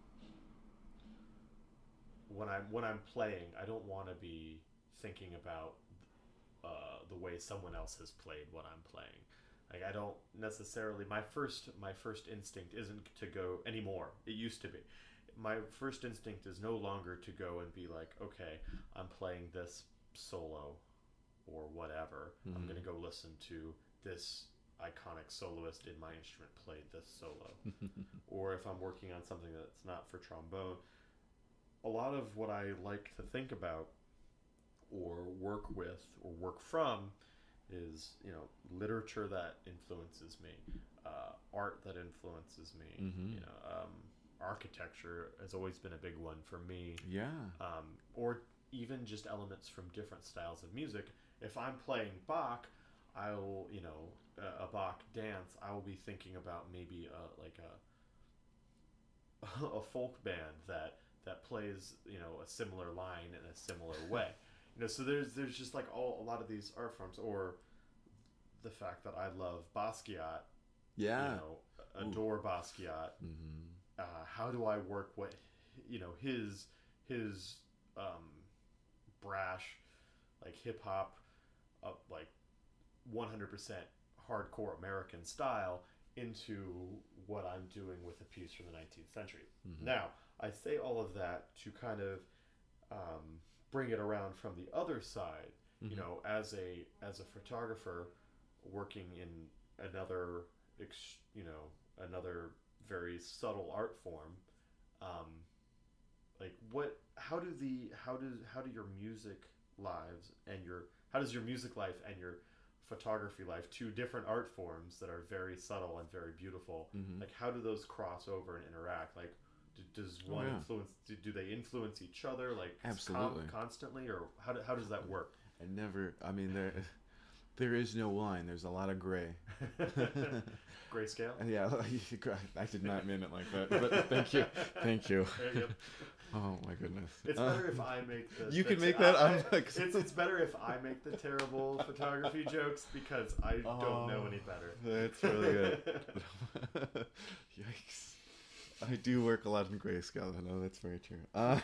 when I'm when I'm playing, I don't want to be thinking about uh, the way someone else has played what I'm playing. Like, I don't necessarily, my first my first instinct isn't to go anymore. It used to be. My first instinct is no longer to go and be like, okay, I'm playing this solo or whatever. I'm Mhm. going to go listen to this iconic soloist in my instrument play this solo. Or if I'm working on something that's not for trombone, a lot of what I like to think about or work with or work from is, you know, literature that influences me, uh, art that influences me. Mhm. You know, um, architecture has always been a big one for me, Yeah. um, or even just elements from different styles of music. If I'm playing Bach, I'll, you know, a, a Bach dance, I will be thinking about maybe a, like a a folk band that that plays, you know, a similar line in a similar way. You know, so there's there's just like all a lot of these art forms, or the fact that I love Basquiat, Yeah. you know, adore Basquiat. Mm-hmm. Uh, how do I work what, you know, his his um, brash, like hip hop, uh, like one hundred percent hardcore American style into what I'm doing with a piece from the nineteenth century. Mhm. Now, I say all of that to kind of um, bring it around from the other side. Mhm. You know, as a as a photographer working in another, ex, you know, another very subtle art form, um, like what? How do the how does how do your music lives and your how does your music life and your photography life, two different art forms that are very subtle and very beautiful, Mhm. like how do those cross over and interact? Like, d- does Oh, one yeah. influence? Do, do they influence each other like con- Absolutely. constantly, or how do, how does that work? I never. I mean, there, there is no line. There's a lot of gray. Grayscale. Yeah, I did not mean it like that. But thank you, thank you. There you go. Oh my goodness. It's Uh, better if I make the. You the can te- make that? I- I'm I- like- it's it's better if I make the terrible photography jokes because I don't know Oh, any better. That's really good. Yikes. I do work a lot in grayscale. I know that's very true. Uh,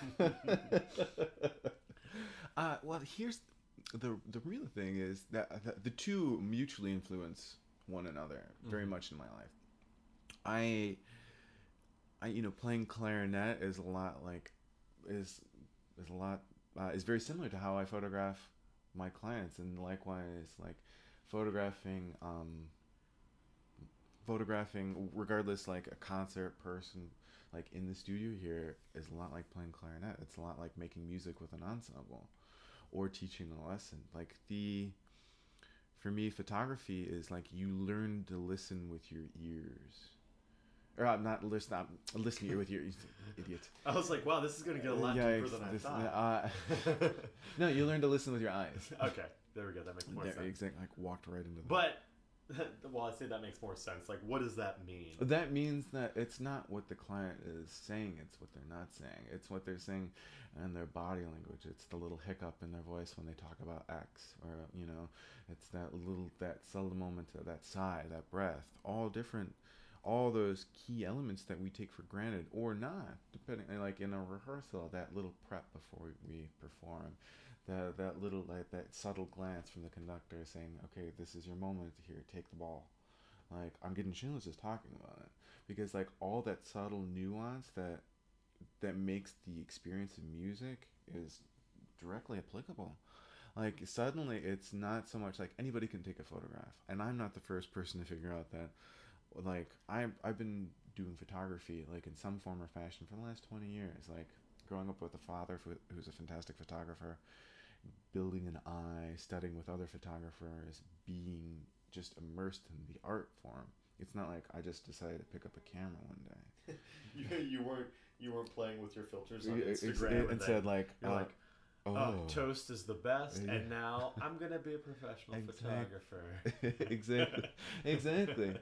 uh, well, here's the the real thing is that, that the two mutually influence one another very Mhm. much in my life. I, I you know, playing clarinet is a lot like is is a lot uh, is very similar to how I photograph my clients, and likewise like photographing um photographing regardless like a concert person like in the studio here is a lot like playing clarinet. It's a lot like making music with an ensemble or teaching a lesson. Like the for me photography is like you learn to listen with your ears, or I'm not listen not listening with your ears, idiot. I was like, wow, this is gonna get a lot Yeah, deeper ex- than I this- thought. uh, no, you learn to listen with your eyes. Okay, there we go. That makes more There, sense. exactly, like walked right into that. But well, I say that makes more sense. Like, what does that mean? That means that it's not what the client is saying, it's what they're not saying. It's what they're saying in their body language. It's the little hiccup in their voice when they talk about X, or, you know, it's that little, that subtle moment, that sigh, that breath, all different, all those key elements that we take for granted or not, depending, like in a rehearsal, that little prep before we perform. That, that little, like, that subtle glance from the conductor saying, okay, this is your moment here, take the ball. Like, I'm getting chills just talking about it. Because, like, all that subtle nuance that that makes the experience of music is directly applicable. Like, suddenly it's not so much like anybody can take a photograph. And I'm not the first person to figure out that. Like, I've, I've been doing photography, like, in some form or fashion for the last twenty years. Like, growing up with a father who's a fantastic photographer, building an eye, studying with other photographers, being just immersed in the art form. It's not like I just decided to pick up a camera one day. you, you weren't you weren't playing with your filters on It's- Instagram it, and, and then said like, you're uh, like, oh, oh, toast is the best, Yeah. and now I'm gonna be a professional Exact- photographer. exactly, exactly.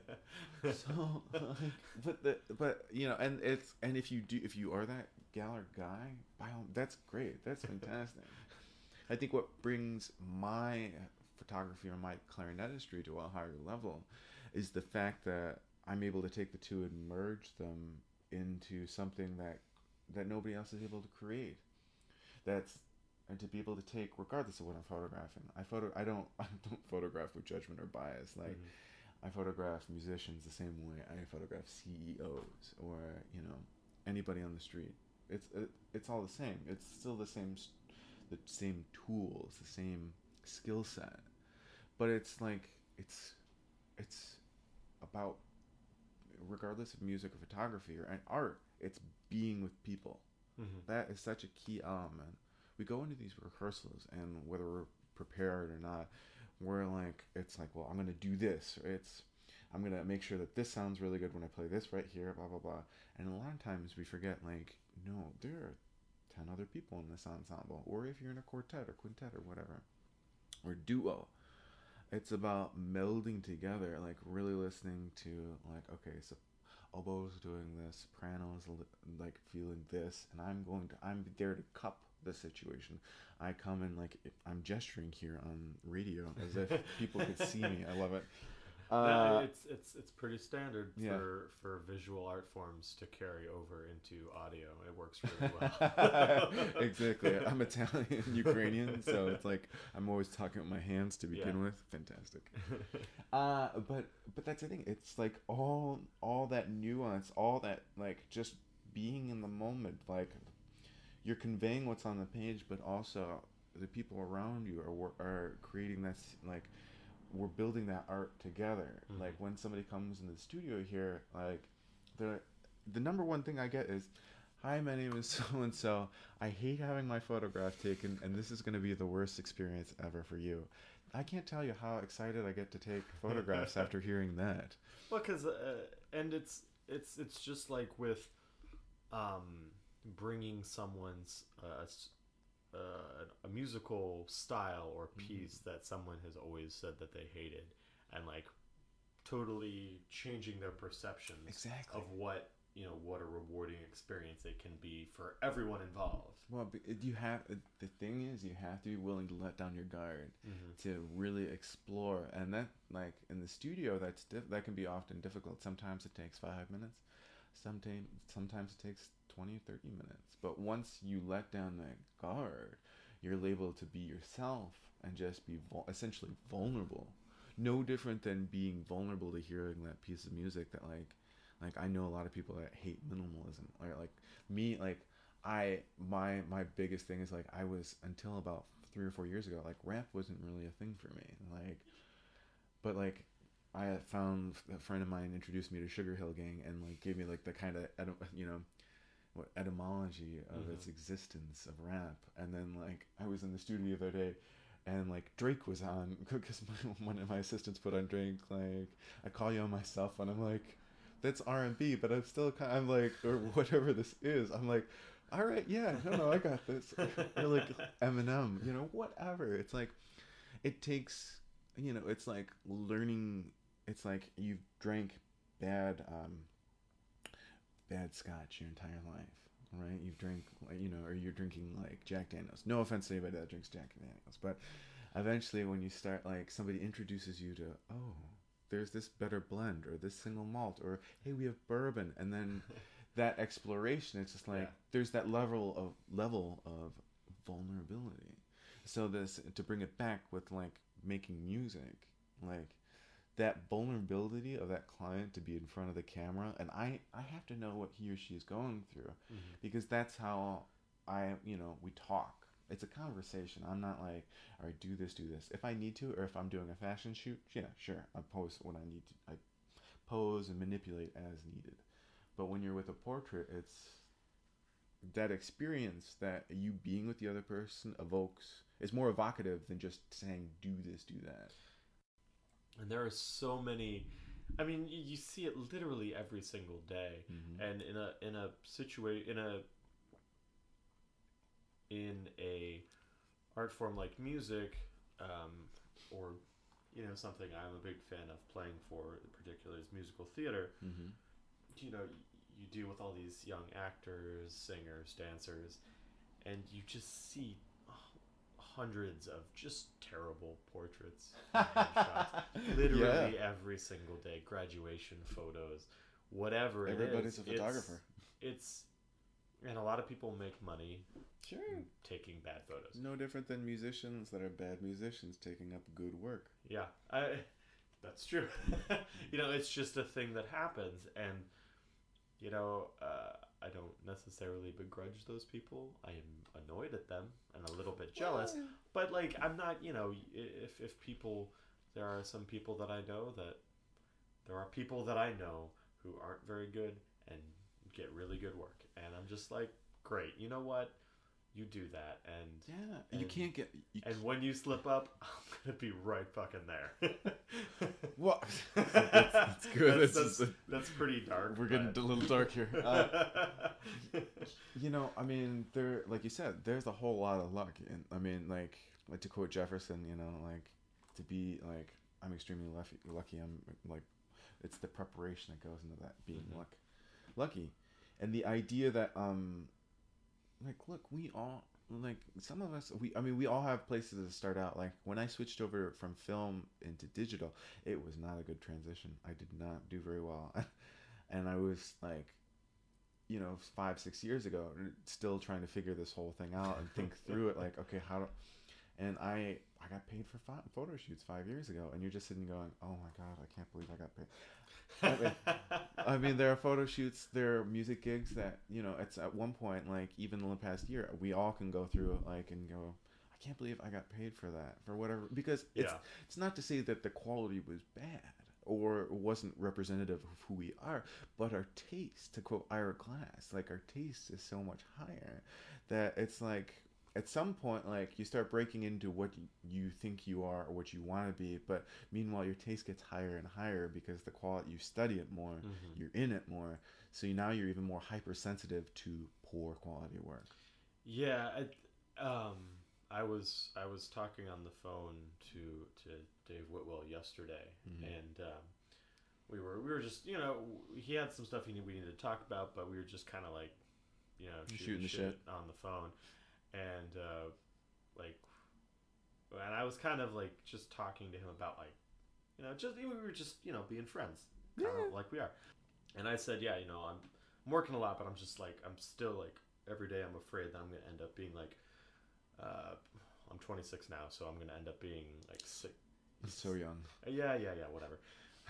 So, like, but the but you know, and it's and if you do if you are that gal or guy, by all, that's great. That's fantastic. I think what brings my photography or my clarinetistry to a higher level is the fact that I'm able to take the two and merge them into something that that nobody else is able to create. That's and to be able to take, regardless of what I'm photographing. I photo I don't I don't photograph with judgment or bias. Like, Mhm. I photograph musicians the same way I photograph C E Os or, you know, anybody on the street. It's it, it's all the same. It's still the same the same tools, the same skill set. But it's like it's it's about, regardless of music or photography or and art, it's being with people. Mhm. That is such a key element. We go into these rehearsals, and whether we're prepared or not, we're like, it's like, well, I'm gonna do this. Or it's, I'm gonna make sure that this sounds really good when I play this right here. Blah blah blah. And a lot of times we forget, like, no, there are ten other people in this ensemble. Or if you're in a quartet or quintet or whatever, or duo, it's about melding together, like really listening to, like, okay, so oboe's doing this, soprano's like feeling this, and I'm going to, I'm there to cup the situation. I come in like I'm gesturing here on radio as if people could see me. I love it. No, Uh, it's it's it's pretty standard yeah. for for visual art forms to carry over into audio. It works really well. exactly. I'm Italian, Ukrainian, so it's like I'm always talking with my hands to begin Yeah. with. Fantastic. Uh, but but that's the thing. It's like all all that nuance, all that, like, just being in the moment. Like, you're conveying what's on the page, but also the people around you are wor- are creating that s- like we're building that art together. Mhm. Like, when somebody comes in the studio here, like the the number one thing I get is, "Hi, my name is so and so. I hate having my photograph taken, and this is going to be the worst experience ever for you." I can't tell you how excited I get to take photographs after hearing that. Well, because uh, and it's it's it's just like with um, bringing someone's uh, s- uh, a musical style or piece that someone has always said that they hated, and like totally changing their perceptions Exactly. of what you know what a rewarding experience it can be for everyone involved. Well, but it- you have the thing is you have to be willing to let down your guard Mm-hmm. to really explore, and that, like, in the studio, that's diff- that can be often difficult. Sometimes it takes five minutes, sometimes sometimes it takes twenty, thirty minutes. But once you let down that guard, you're able to be yourself and just be vul- essentially vulnerable. No different than being vulnerable to hearing that piece of music that, like, like I know a lot of people that hate minimalism, or like me, like I my my biggest thing is, like, I was, until about three or four years ago, like, rap wasn't really a thing for me. Like, but like I had found a friend of mine introduced me to Sugar Hill Gang and, like, gave me, like, the kind of etym- you know what etymology of Mhm. its existence of rap. And then, like, I was in the studio the other day, and, like, Drake was on, because one of my assistants put on Drake, like, "I Call You on My Cell Phone." I'm like, that's R and B, but I'm still kind of, I'm like, or whatever this is, I'm like, all right, yeah, no, no, I got this. Or like Eminem, you know, whatever. It's like, it takes, you know, it's like learning, it's like you've drank bad um, bad scotch your entire life, right? You've drank, like, you know, or you're drinking like Jack Daniels. No offense to anybody that drinks Jack Daniels, but eventually when you start, like, somebody introduces you to, oh, there's this better blend or this single malt, or hey, we have bourbon, and then that exploration, it's just like, Yeah. there's that level of level of vulnerability. So this, to bring it back with like making music, like that vulnerability of that client to be in front of the camera, and I I have to know what he or she is going through, Mm-hmm. because that's how I, you know, we talk. It's a conversation. I'm not like, all right, do this, do this. If I need to, or if I'm doing a fashion shoot, yeah, sure, I pose when I need to. I pose and manipulate as needed. But when you're with a portrait, it's that experience that you being with the other person evokes. Is more evocative than just saying, do this, do that. And there are so many. I mean, you, you see it literally every single day, Mm-hmm. and in a in a situation in a in a art form like music, um, or you know something I'm a big fan of playing for, in particular, is musical theater. Mm-hmm. You know, you, you deal with all these young actors, singers, dancers, and you just see hundreds of just terrible portraits and headshots literally Yeah. every single day, graduation photos, whatever it Everybody's is. a photographer. It's, it's and a lot of people make money Sure. taking bad photos. No different than musicians that are bad musicians taking up good work. Yeah, I, that's true. You know, it's just a thing that happens, and you know, uh, I don't necessarily begrudge those people. I am annoyed at them and a little bit jealous. Well, But like, I'm not, you know, if if people, there are some people that I know that there are people that I know who aren't very good and get really good work, and I'm just like, great. You know what? You do that, and yeah, and, you can't get. You and when you slip up, I'm gonna be right fucking there. Well, that's, that's good. That's, That's, that's, that's pretty dark. we're getting but- a little dark here. Uh, you know, I mean, there, like you said, there's a whole lot of luck, and I mean, like, like to quote Jefferson, you know, like to be like, I'm extremely lucky. Lucky. I'm like, it's the preparation that goes into that being Mhm. luck, lucky, and the idea that um, like, look, we all like some of us. We, I mean, we all have places to start out. Like when I switched over from film into digital, it was not a good transition. I did not do very well, and I was like, you know, five, six years ago, still trying to figure this whole thing out and think through it. Like, okay, how do, and I, I got paid for pho- photo shoots five years ago, and you're just sitting going, oh my God, I can't believe I got paid. I mean, I mean, there are photo shoots, there are music gigs that, you know, it's at one point, like even in the past year, we all can go through it, like, and go, I can't believe I got paid for that, for whatever, because it's, Yeah. it's not to say that the quality was bad or wasn't representative of who we are, but our taste, to quote Ira Glass, like our taste is so much higher that it's like at some point, like you start breaking into what you think you are or what you want to be, but meanwhile your taste gets higher and higher because the quality, you study it more, Mhm. you're in it more, so now you're even more hypersensitive to poor quality work. Yeah, I, um, I was I was talking on the phone to to Dave Whitwell yesterday, Mhm. and um, we were we were just you know he had some stuff he need, we needed to talk about, but we were just kind of like you know You're shooting, shooting the shit, shit. on the phone, and uh, like, and I was kind of like just talking to him about like you know just we were just you know being friends, kind Yeah. of like we are, and I said yeah you know I'm, I'm working a lot, but I'm just like I'm still like every day I'm afraid that I'm gonna end up being like. Uh, I'm twenty-six now, so I'm gonna end up being like six. So young. Yeah, yeah, yeah, whatever.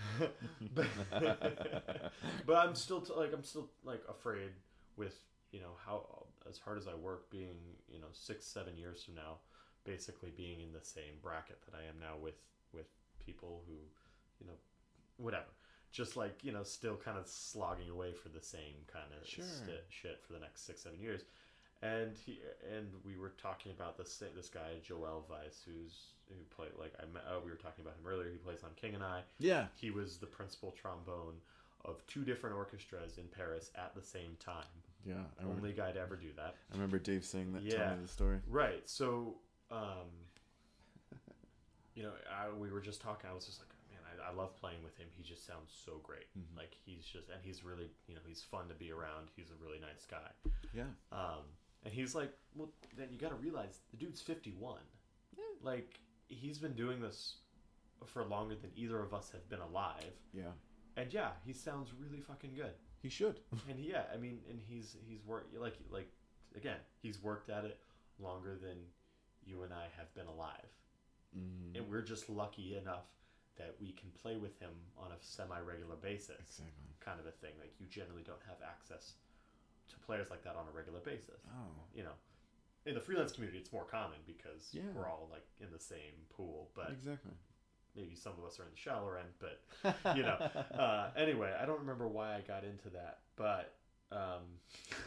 but, but I'm still t- like I'm still like afraid with you know how as hard as I work, being you know six seven years from now, basically being in the same bracket that I am now with with people who, you know, whatever. Just like you know, still kind of slogging away for the same kind of Sure. st- shit for the next six seven years. And he and we were talking about this this guy Joel Weiss, who's who played like I met, uh, we were talking about him earlier. He plays on King and I. Yeah. He was the principal trombone of two different orchestras in Paris at the same time. Yeah. I remember, Only guy to ever do that. I remember Dave saying that. Yeah. Telling me the story. Right. So, um, you know, I, we were just talking. I was just like, man, I love playing with him. He just sounds so great. Mhm. Like he's just, and he's really, you know, he's fun to be around. He's a really nice guy. Yeah. Um, and he's like, well, then you got to realize the dude's fifty-one. Yeah. Like he's been doing this for longer than either of us have been alive. Yeah. And yeah, he sounds really fucking good. He should. And yeah, I mean, and he's he's worked like like again, he's worked at it longer than you and I have been alive. Mm-hmm. And we're just lucky enough that we can play with him on a semi-regular basis. Exactly. Kind of a thing. Like you generally don't have access to players like that on a regular basis. Oh. You know, in the freelance community, it's more common because Yeah. we're all like in the same pool. But Exactly. maybe some of us are in the shallower end. But you know, uh, anyway, I don't remember why I got into that, but. Um,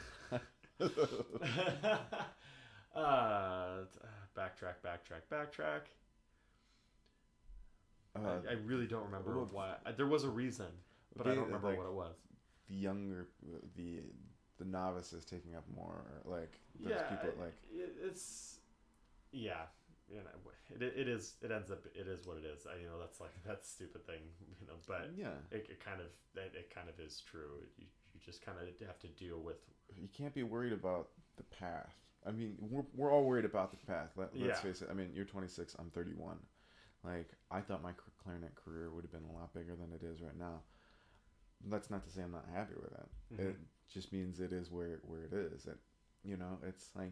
uh, backtrack, backtrack, backtrack. Uh, I, I really don't remember well, why. I, there was a reason, but I they- don't remember like, what it was. the younger, the the novices taking up more, like those Yeah, people I- like it, it's yeah, you know, it, it is. It ends up. It is what it is. I, you know, that's like that stupid thing, you know. But yeah. it, it kind of it, it kind of is true. You you just kind of have to deal with. You can't be worried about the path. I mean, we're, we're all worried about the path. Let, let's Yeah. face it. I mean, you're twenty-six. I'm thirty-one. Like, I thought my cl- clarinet career would have been a lot bigger than it is right now. That's not to say I'm not happy with it. Mhm. It just means it is where where it is. It, you know, it's like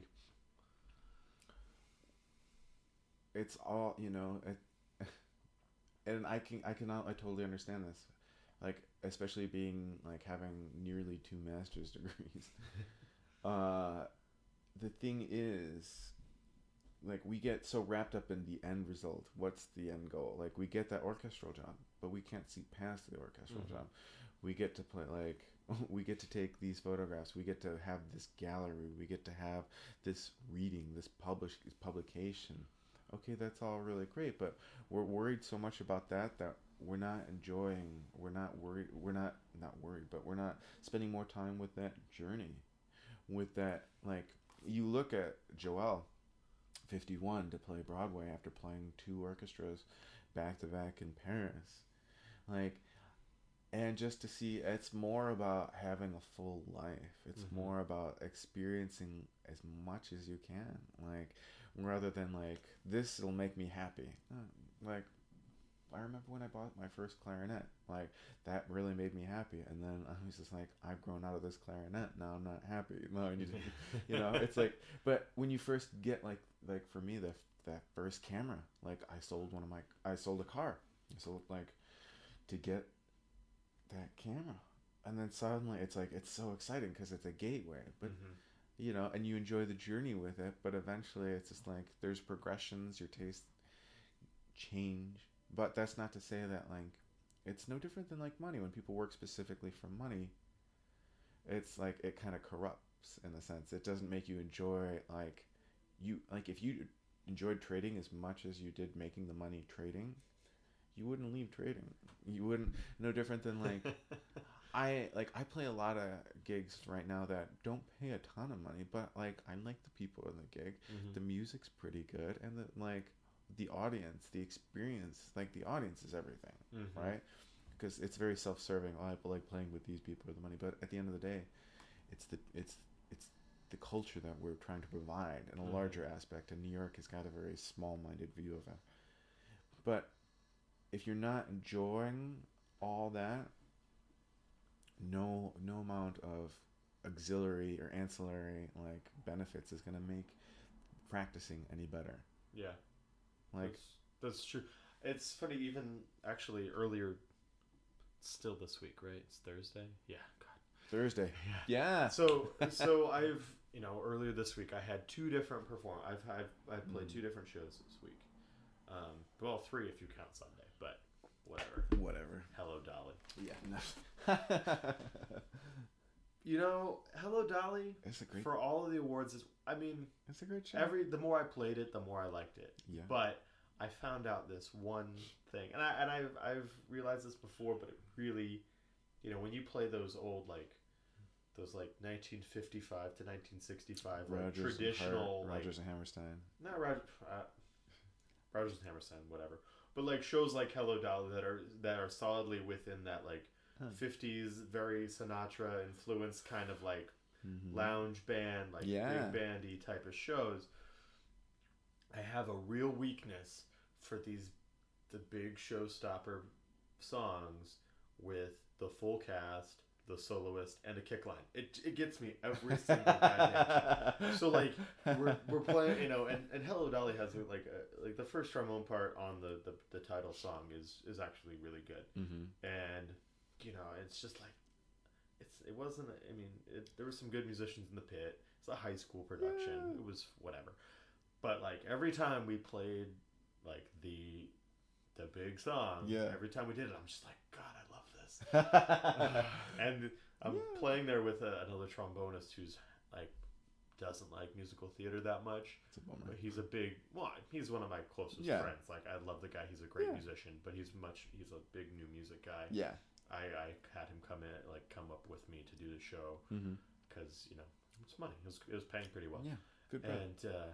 it's all you know. It, and I can I cannot I totally understand this. Like, especially being like having nearly two master's degrees. uh, the thing is, like, we get so wrapped up in the end result. What's the end goal? Like, we get that orchestral job, but we can't see past the orchestral Mhm. job. We get to play, like, we get to take these photographs. We get to have this gallery. We get to have this reading, this publish publication. Okay, that's all really great, but we're worried so much about that that we're not enjoying. We're not worried. We're not not worried, but we're not spending more time with that journey, with that, like, you look at Joel, fifty-one, to play Broadway after playing two orchestras back to back in Paris, like, and just to see, it's more about having a full life. It's Mhm. more about experiencing as much as you can, like, rather than like, this will make me happy. Uh, like, I remember when I bought my first clarinet, like, that really made me happy, and then I was just like, I've grown out of this clarinet, now I'm not happy. No, I need to, you know, it's like, but when you first get, like, like for me, the that first camera, like, I sold one of my, I sold a car, I sold, like, to get that camera, and then suddenly it's like, it's so exciting because it's a gateway, but Mhm. you know, and you enjoy the journey with it, but eventually it's just like, there's progressions, your taste change. But that's not to say that, like, it's no different than like money. When people work specifically for money, it's like it kind of corrupts in a sense. It doesn't make you enjoy, like, you like if you enjoyed trading as much as you did making the money trading, you wouldn't leave trading. You wouldn't. No different than like I like I play a lot of gigs right now that don't pay a ton of money, but like I like the people in the gig. Mhm. The music's pretty good, and the like the audience, the experience, like the audience is everything, Mhm. right? Because it's very self-serving. Oh, I like playing with these people for the money, but at the end of the day, it's the it's it's the culture that we're trying to provide in a Mhm. larger aspect. And New York has got a very small-minded view of it. But if you're not enjoying all that, no no amount of auxiliary or ancillary like benefits is going to make practicing any better. Yeah. Like, that's, that's true. It's funny, even actually earlier, still this week, right? It's Thursday. Yeah. God. Thursday. Yeah. Yeah. So so I've you know earlier this week I had two different perform. I've had I've played Mm. two different shows this week. Um, well, three if you count Sunday, but whatever. Whatever. Hello, Dolly. Yeah. You know, Hello, Dolly. It's a great. For all of the awards, is I mean, It's a great show. every the more I played it, the more I liked it. Yeah. But I found out this one thing, and I and I've I've realized this before, but it really, you know, when you play those old like, those like nineteen fifty-five to nineteen sixty-five like Rogers and traditional Har- like Rogers and Hammerstein. not Roger, uh, Rogers and Hammerstein, whatever. but like shows like Hello Dolly that are that are solidly within that like Huh. fifties, very Sinatra influenced kind of like Mhm. lounge band, like Yeah. big bandy type of shows. I have a real weakness for these the big showstopper songs with the full cast, the soloist, and a kick line. It, it gets me every single goddamn time. So like we're, we're playing, you know, and, and Hello Dolly has like a, like the first trombone part on the, the, the title song is is actually really good, Mhm. and you know it's just like it's it wasn't. I mean, it, there were some good musicians in the pit. It's a high school production. Yeah. It was whatever, but like every time we played like the the big song, Yeah. every time we did it, I'm just like, God, I love this. And I'm Yeah. playing there with a, another trombonist who's like doesn't like musical theater that much, It's a bummer. but he's a big well he's one of my closest Yeah. friends. Like I love the guy. He's a great Yeah. musician, but he's much he's a big new music guy. Yeah. I, I had him come in like come up with me to do the show Mhm. because you know it's money. It was, it was paying pretty well. Yeah. Good bro. And uh,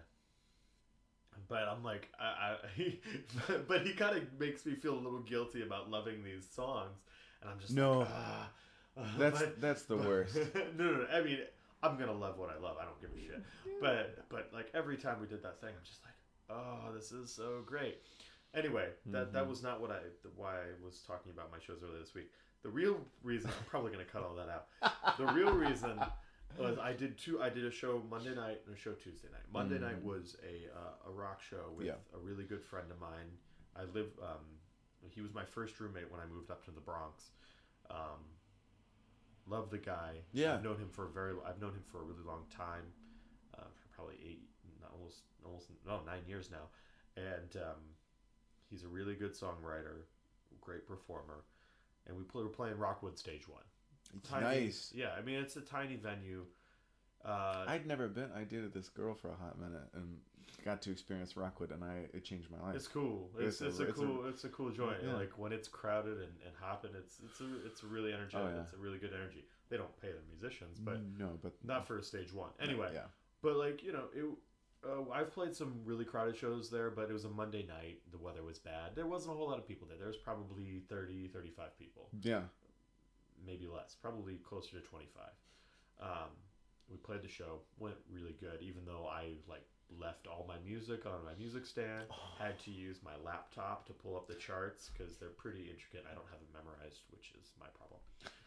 but I'm like, I, I he, but he kind of makes me feel a little guilty about loving these songs, and I'm just No. like, ah, ah, That's but- that's the worst. no, no, no. I mean, I'm gonna love what I love. I don't give a shit. But but like every time we did that thing, I'm just like, oh, this is so great. Anyway, that that Mhm. was not what I why I was talking about my shows earlier this week. The real reason I'm probably gonna cut all that out. The real reason was I did two. I did a show Monday night and a show Tuesday night. Monday night Mhm. was a uh, a rock show with Yeah. a really good friend of mine. I live. Um, he was my first roommate when I moved up to the Bronx. Um, love the guy. Yeah. I've known him for a very. I've known him for a really long time. Uh, for probably eight, almost almost no nine years now, and um, he's a really good songwriter, great performer, and we play, we're playing Rockwood Stage One. Tiny, Nice. Yeah, I mean it's a tiny venue. Uh, I'd never been. I dated this girl for a hot minute and got to experience Rockwood, and I it changed my life. it's cool. It's, It's a- it's, a, it's a- cool. it's a cool joint. Yeah. Like when it's crowded and, and hopping, it's it's a it's a really energetic. Oh, yeah. It's a really good energy. They don't pay their musicians, but no, but not for a stage one. Anyway, yeah. but like you know, it. Uh, I've played some really crowded shows there, but it was a Monday night. The weather was bad. There wasn't a whole lot of people there. There was probably thirty, thirty-five people. Yeah. Maybe less, probably closer to twenty-five. Um, we played the show, went really good, even though I like left all my music on my music stand, had to use my laptop to pull up the charts because they're pretty intricate. I don't have them memorized, which is my problem.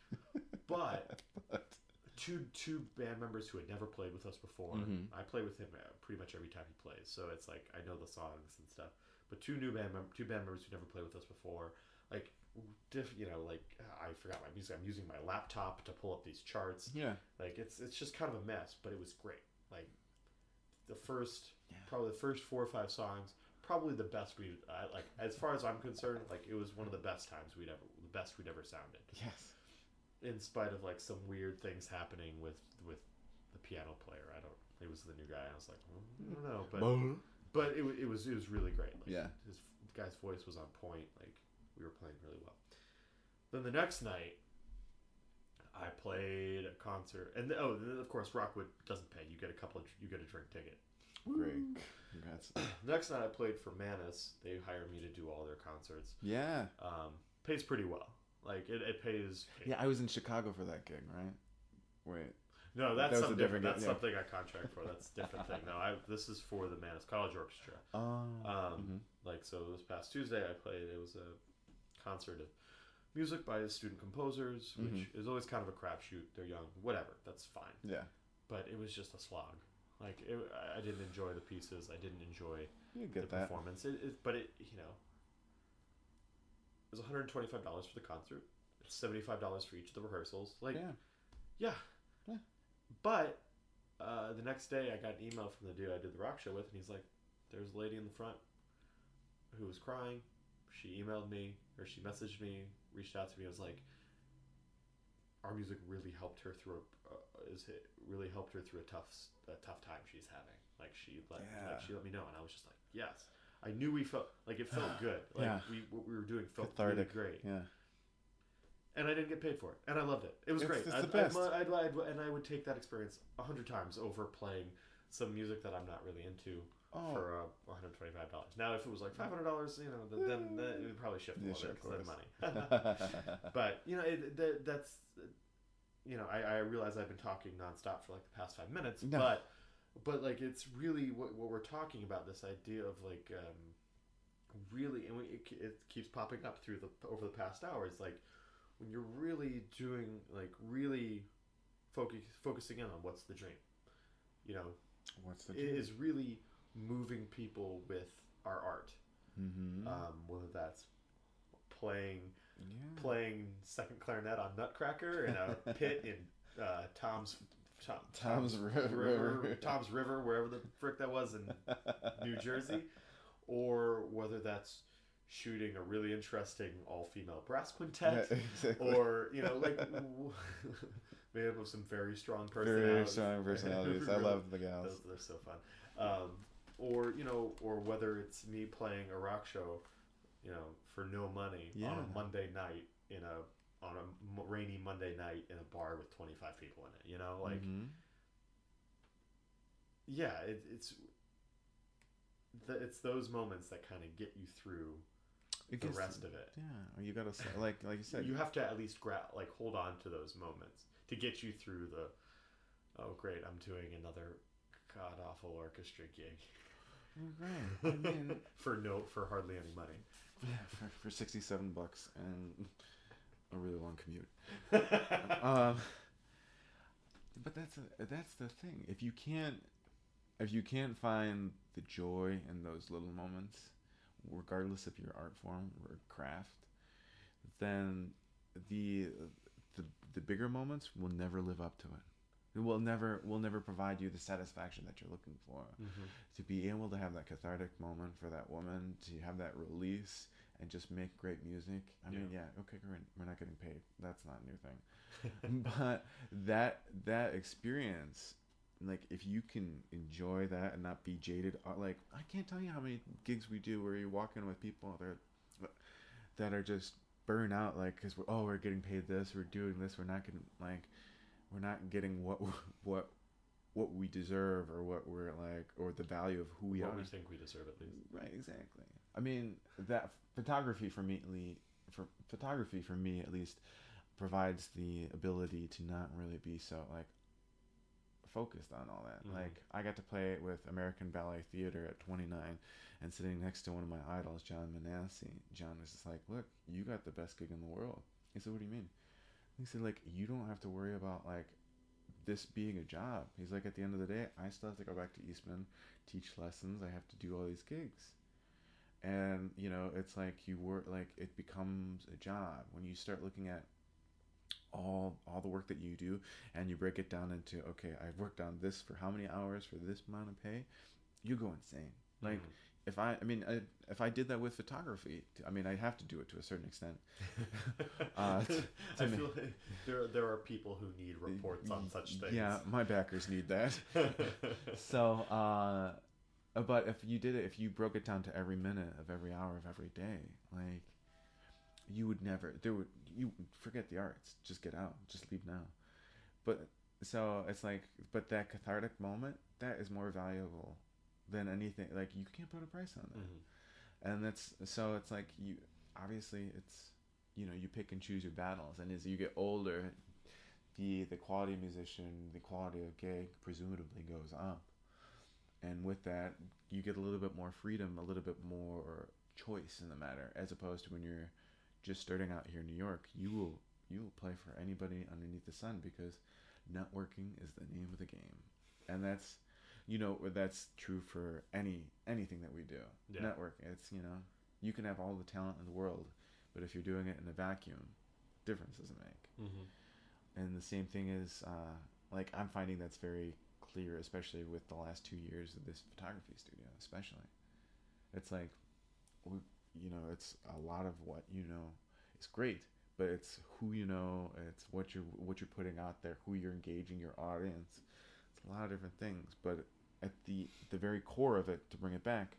But But two two band members who had never played with us before, Mhm. I play with him uh, pretty much every time he plays, so it's like I know the songs and stuff. But two new band mem- two band members who never played with us before, like diff, you know, like I forgot my music. I'm using my laptop to pull up these charts. yeah. Like it's it's just kind of a mess, but it was great. Like the first, Yeah. probably the first four or five songs, probably the best we I like as far as I'm concerned. Like it was one of the best times we'd ever, the best we'd ever sounded. Yes. In spite of like some weird things happening with with the piano player. I don't. It was the new guy. I was like, mm, I don't know, but but it, wa- it was it was really great. Like, Yeah. his the guy's voice was on point. Like we were playing really well. Then the next night, I played a concert, and oh, of course, Rockwood doesn't pay. You get a couple of you get a drink ticket. Great. Congrats. Next night, I played for Manus. They hire me to do all their concerts. Yeah. Um, pays pretty well. Like it, it pays. Yeah, I was in Chicago for that gig, right? Wait. No, That that's was a something different different. That's gig, yeah. something I contract for. That's a different thing. No, I this is for the Manus College Orchestra. Oh. Um, mhm. Like so, this past Tuesday I played. It was a concert of music by student composers, which Mm-hmm. is always kind of a crapshoot. They're young, whatever. That's fine. Yeah. But it was just a slog. Like it, I- I didn't enjoy the pieces. I didn't enjoy You the get that. performance. It, it, but it, you know, it was one hundred twenty-five dollars for the concert. It's seventy-five dollars for each of the rehearsals. Like, Yeah. yeah. Yeah. But uh, the next day, I got an email from the dude I did the rock show with, and he's like, "There's a lady in the front who was crying. She emailed me, or she messaged me, reached out to me. I was like, our music really helped her through a, uh, is it really helped her through a tough s- a tough time she's having. Like she let Yeah. like she let me know, and I was just like, yes. I knew we felt like it felt good. Like Yeah. we what we were doing felt Cathartic. really great. Yeah. And I didn't get paid for it, and I loved it. It was It's- great. it's I'd, the best. I'd, I'd, I'd, and I would take that experience a hundred times over playing some music that I'm not really into. Oh. for uh, one hundred twenty-five dollars. Now, if it was like five hundred dollars, you know, th- then, then it would probably shift a Yeah, little sure, bit of because course. of money. But you know, it, that, that's you know, I, I realize I've been talking nonstop for like the past five minutes, No. but but like it's really what, what we're talking about. This idea of like um, really, and we, it, it keeps popping up through the over the past hours. Like when you're really doing like really focus focusing in on what's the dream, you know, What's the it is really moving people with our art. Mm-hmm. Um, whether that's playing Yeah. playing second clarinet on Nutcracker in a pit in uh, Tom's Tom, Tom's River. River, Tom's River, wherever the frick that was in New Jersey, or whether that's shooting a really interesting all-female brass quintet, Yeah, exactly. or you know, like made up of some very strong personalities. Very strong personalities. I Really, love the gals. those, they're so fun. Um, or you know, or whether it's me playing a rock show, you know, for no money on Yeah. a Monday night in a on a m- rainy Monday night in a bar with twenty-five people in it. You know, like Mhm. yeah, it, it's the, it's those moments that kind of get you through It the gets- rest of it. Yeah, or you gotta say, like like you said. You have to at least gra- like hold on to those moments to get you through the. Oh great! I'm doing another god awful orchestra gig. Right. I mean, for no for hardly any money. yeah, for, for sixty-seven bucks and a really long commute. um, but that's a, that's the thing. If you can't if you can't find the joy in those little moments, regardless of your art form or craft, then the the the bigger moments will never live up to it. It will never will never provide you the satisfaction that you're looking for. Mm-hmm. To be able to have that cathartic moment for that woman, to have that release and just make great music. I mean, yeah, okay, we're, we're not getting paid. That's not a new thing. But that that experience, like if you can enjoy that and not be jaded, uh, like I can't tell you how many gigs we do where you're walking with people that are, that are just burnt out, like because we're oh we're getting paid this, we're doing this, we're not getting like we're not getting what what what we deserve or what we're like or the value of who we what are. we think we deserve at least. Right, exactly. I mean that photography for me, for photography for me at least, provides the ability to not really be so like focused on all that. Mm-hmm. Like I got to play with American Ballet Theater at twenty-nine and sitting next to one of my idols, John Manassi. John was just like, look, you got the best gig in the world. He said, what do you mean? He said, like, you don't have to worry about like this being a job. He's like, at the end of the day, I still have to go back to Eastman, teach lessons. I have to do all these gigs. And, you know, it's like you work, like it becomes a job when you start looking at all all the work that you do and you break it down into, okay, I've worked on this for how many hours for this amount of pay. You go insane. Like, Mm-hmm. if I, I mean, I, if I did that with photography, I mean, I have to do it to a certain extent. uh, to, to I me- feel like there there are people who need reports on such things. Yeah, my backers need that. So, uh, but if you did it, if you broke it down to every minute of every hour of every day, like, you would never, there would, you forget the arts, just get out, just leave now. But, so it's like, but that cathartic moment, that is more valuable than anything. Like, you can't put a price on that. Mm-hmm. And that's, so it's like, you, obviously, it's, you know, you pick and choose your battles. And as you get older, the the quality of musician, the quality of gig presumably goes up. And with that, you get a little bit more freedom, a little bit more choice in the matter, as opposed to when you're just starting out here in New York. You will you will play for anybody underneath the sun because networking is the name of the game, and that's, you know, that's true for any anything that we do. Yeah. Network, it's, you know, you can have all the talent in the world, but if you're doing it in a vacuum, difference doesn't make. Mm-hmm. And the same thing is, uh, like, I'm finding that's very clear, especially with the last two years of this photography studio, especially. It's like, we, you know, it's a lot of what you know. It's great, but it's who you know, it's what you're, what you're putting out there, who you're engaging your audience. It's a lot of different things, but at the, the very core of it, to bring it back,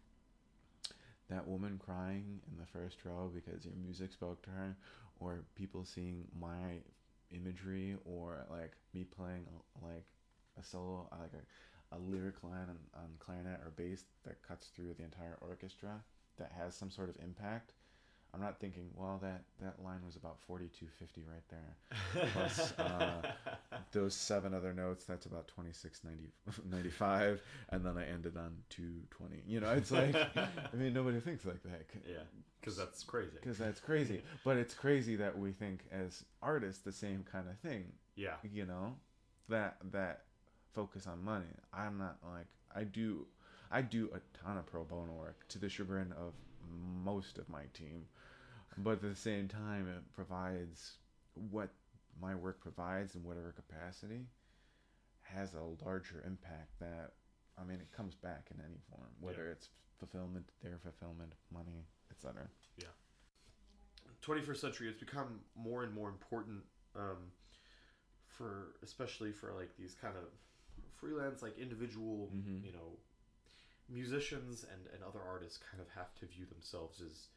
that woman crying in the first row because your music spoke to her, or people seeing my imagery, or like me playing like a solo, like a, a lyric line on, on clarinet or bass that cuts through the entire orchestra that has some sort of impact, I'm not thinking, well, that, that line was about forty-two fifty right there. Plus uh, those seven other notes, that's about twenty-six ninety-five, and then I ended on two twenty. You know, it's like, I mean, nobody thinks like that. Yeah, because that's crazy. Because that's crazy. But it's crazy that we think as artists the same kind of thing. Yeah. You know, that that focus on money. I'm not like, I do, I do a ton of pro bono work to the chagrin of most of my team. But at the same time, it provides what my work provides in whatever capacity has a larger impact that, I mean, it comes back in any form, whether yeah. it's fulfillment, their fulfillment, money, et cetera. Yeah. twenty-first century, it's become more and more important um, for, especially for like these kind of freelance, like individual, Mm-hmm. you know, musicians and, and other artists kind of have to view themselves as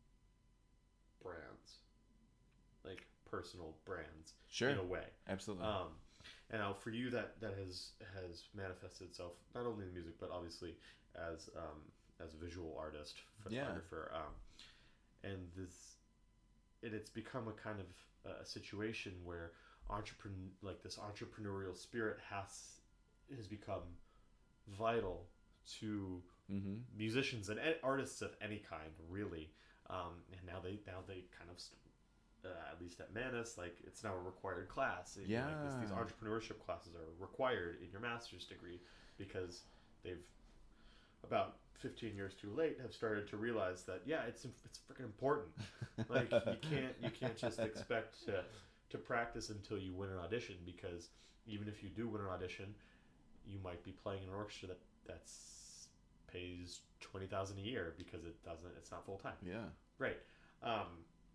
brands, like personal brands, Sure. in a way. Absolutely. Um, and now for you, that that has has manifested itself not only in music, but obviously as um, as a visual artist, photographer, yeah. um, and this, and it's become a kind of a situation where entrepreneur, like this entrepreneurial spirit, has has become vital to mm-hmm. musicians and artists of any kind, really. Um, and now they now they kind of, uh, at least at Manus, like it's now a required class. Yeah. Like this, these entrepreneurship classes are required in your master's degree because they've, about fifteen years too late, have started to realize that yeah, it's it's freaking important. Like you can't you can't just expect to to practice until you win an audition, because even if you do win an audition, you might be playing in an orchestra that that's pays twenty thousand a year because it doesn't it's not full time. Yeah. Right. Um,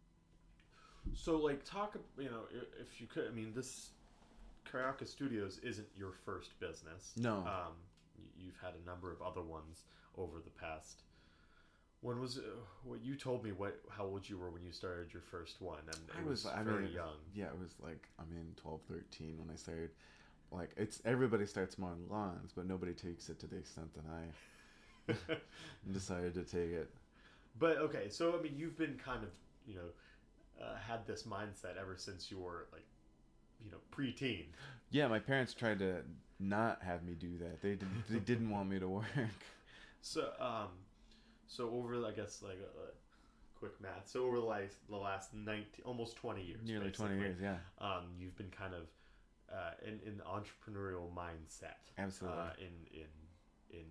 so like talk, you know, if you could, I mean, this Carioca Studios isn't your first business. No. Um, you've had a number of other ones over the past. When was uh, what you told me? What how old you were when you started your first one? And it I was, was I very mean, young. Yeah, it was like, I mean, twelve, thirteen when I started. Like, it's everybody starts mowing lawns, but nobody takes it to the extent that I decided to take it. But okay, so I mean, you've been kind of, you know, uh, had this mindset ever since you were like, you know, preteen. Yeah, my parents tried to not have me do that. They didn't. They didn't want me to work. So, um, so over, I guess, like a, a quick math. So over the last the last nineteen, almost twenty years, Nearly basically, twenty years. Yeah. Um, you've been kind of uh, in in the entrepreneurial mindset. Absolutely. Uh, in in in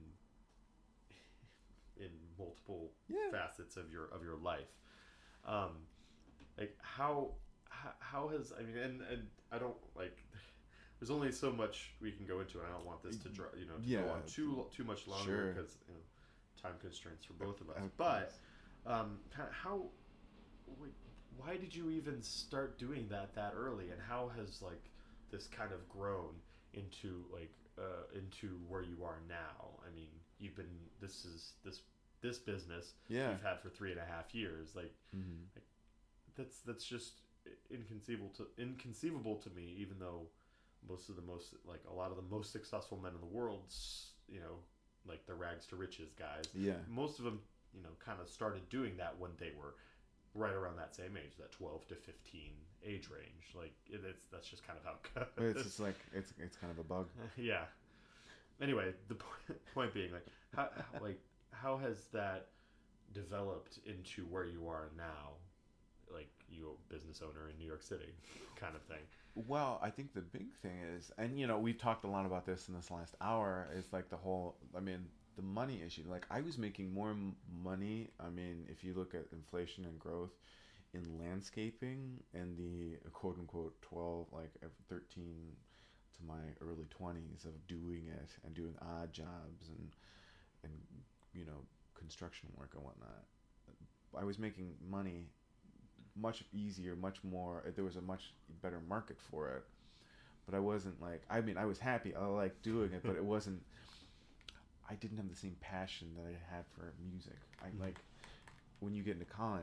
in multiple Yeah. facets of your of your life. Um, like how, how how has I mean and and I don't like. There's only so much we can go into, and I don't want this to draw you know to Yeah. go on too too much longer Sure. because you know time constraints for both of us. Of But um, kind of how wait, why did you even start doing that that early, and how has like this kind of grown into like uh, into where you are now? I mean, you've been this is this this business Yeah. you've had for three and a half years. Like, Mm-hmm. like that's that's just inconceivable to inconceivable to me. Even though most of the most like a lot of the most successful men in the world, s- you know, like the rags to riches guys. Yeah. Most of them, you know, kind of started doing that when they were right around that same age, that twelve to fifteen age range. Like it, it's that's just kind of how it But goes. it's just like it's it's kind of a bug. Yeah. Anyway, the point, point being, like, how how- like how has that developed into where you are now, like you a business owner in New York City, kind of thing? Well, I think the big thing is, and you know, we've talked a lot about this in this last hour, is like the whole, I mean, the money issue. Like, I was making more m- money, I mean, if you look at inflation and growth in landscaping in the quote unquote twelve, like uh, thirteen to my early twenties of doing it and doing odd jobs and, and, you know, construction work and whatnot. I was making money much easier, much more. There was a much better market for it, but I wasn't like. I mean, I was happy. I liked doing it, but it wasn't. I didn't have the same passion that I had for music. I Mhm. like when you get into college.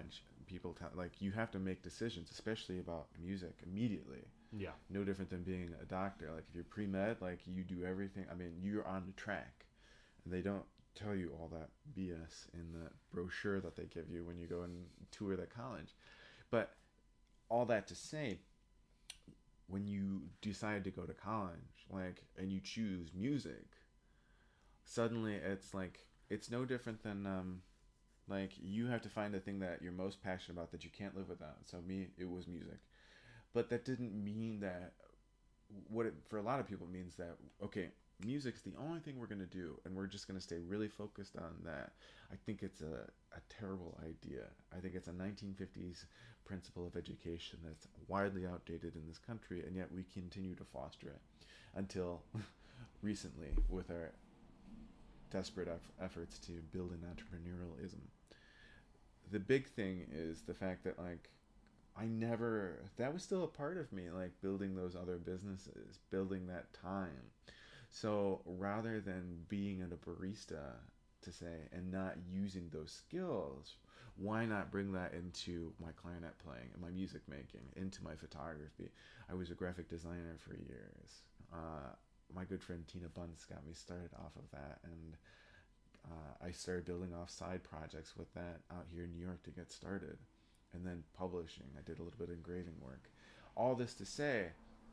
people tell, like you have to make decisions, especially about music, immediately. Yeah. No different than being a doctor. Like if you're pre-med, like you do everything. I mean, you're on the track, and they don't tell you all that B S in the brochure that they give you when you go and tour that college. But all that to say, when you decide to go to college, like, and you choose music, suddenly it's like it's no different than um like you have to find the thing that you're most passionate about that you can't live without. So me, it was music. But that didn't mean that what it for a lot of people means that okay, music's the only thing we're going to do and we're just going to stay really focused on that. I think it's a, a terrible idea. I think it's a nineteen fifties principle of education that's widely outdated in this country, and yet we continue to foster it until recently with our desperate eff- efforts to build an entrepreneurialism. The big thing is the fact that like I never that was still a part of me, like building those other businesses, building that time. So rather than being a barista to say and not using those skills, why not bring that into my clarinet playing and my music making, into my photography? I was a graphic designer for years. Uh, my good friend Tina Bunce got me started off of that, and uh, I started building off side projects with that out here in New York to get started, and then publishing. I did a little bit of engraving work. All this to say,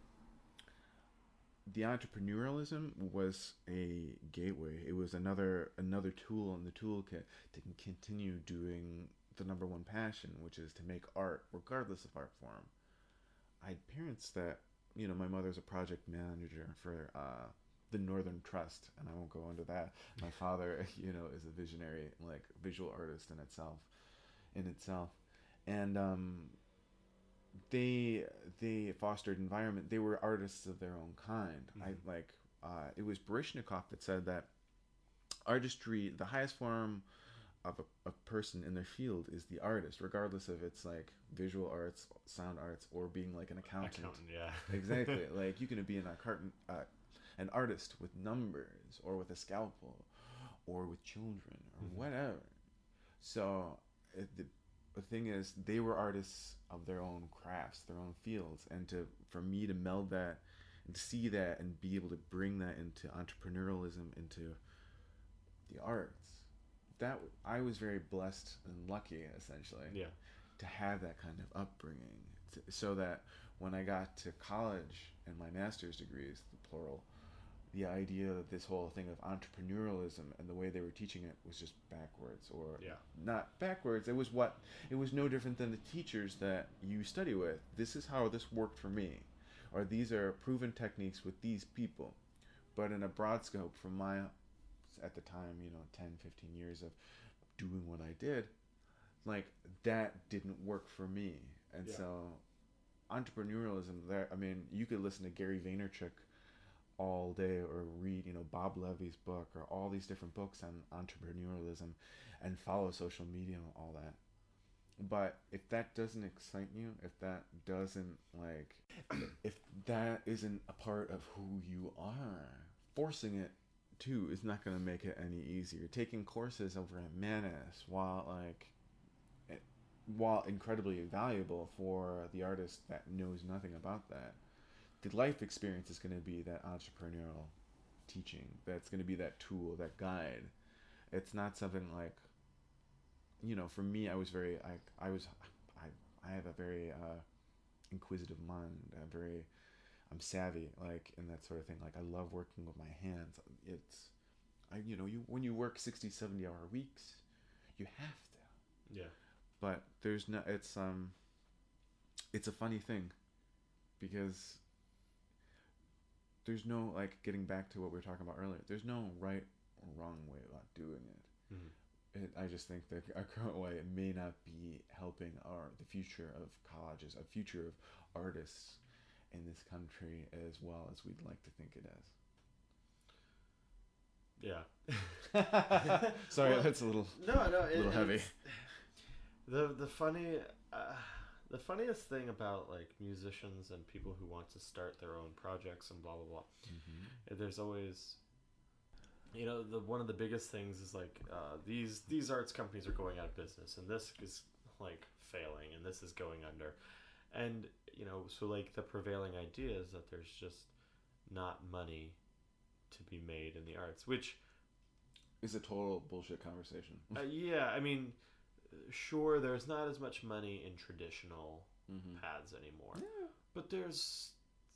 the entrepreneurialism was a gateway. It was another another tool in the toolkit to continue doing the number one passion, which is to make art, regardless of art form. I had parents that, you know, my mother's a project manager for uh, the Northern Trust, and I won't go into that. My father, you know, is a visionary, like visual artist in itself, in itself, and um, they they fostered environment. They were artists of their own kind. Mm-hmm. I like uh, it was Baryshnikov that said that artistry, the highest form of a, a person in their field, is the artist, regardless of it's like visual arts, sound arts, or being like an accountant. Accountant, yeah. Exactly. Like you can be an accountant, uh, an artist with numbers, or with a scalpel, or with children, or mm-hmm. whatever. So it, the the thing is, they were artists of their own crafts, their own fields, and to for me to meld that and to see that and be able to bring that into entrepreneurialism, into the arts, that I was very blessed and lucky, essentially, yeah, to have that kind of upbringing, to, so that when I got to college and my master's degrees, the plural, the idea of this whole thing of entrepreneurialism and the way they were teaching it was just backwards, or yeah. not backwards. It was what it was no different than the teachers that you study with. This is how this worked for me, or these are proven techniques with these people. But in a broad scope, from my at the time, you know, ten, fifteen years of doing what I did, like that didn't work for me, and yeah. So entrepreneurialism. There, I mean, you could listen to Gary Vaynerchuk all day, or read, you know, Bob Levy's book, or all these different books on entrepreneurialism, and follow social media and all that. But if that doesn't excite you, if that doesn't like, if that isn't a part of who you are, forcing it too is not going to make it any easier. Taking courses over at Manus, while like, it, while incredibly valuable for the artist that knows nothing about that, the life experience is going to be that entrepreneurial teaching. That's going to be that tool, that guide. It's not something like, you know, for me, I was very, I, I was, I, I have a very uh, inquisitive mind. I'm very, I'm savvy, like, in that sort of thing. Like, I love working with my hands. It's, I, you know, you when you work sixty, seventy hour weeks, you have to. Yeah. But there's no, it's, um, it's a funny thing, because there's no, like, getting back to what we were talking about earlier, there's no right or wrong way about doing it. Mm-hmm. it I just think that our current way may not be helping our the future of colleges, a future of artists in this country as well as we'd like to think it is. Yeah. Sorry, well, that's a little no, no, a little it, heavy. The the funny. Uh, The funniest thing about like musicians and people who want to start their own projects and blah blah blah, mm-hmm. there's always, you know, the one of the biggest things is like uh, these these arts companies are going out of business, and this is like failing and this is going under. And you know, so like the prevailing idea is that there's just not money to be made in the arts, which is a total bullshit conversation. uh, yeah, I mean, sure, there's not as much money in traditional Mm-hmm. paths anymore, Yeah. but there's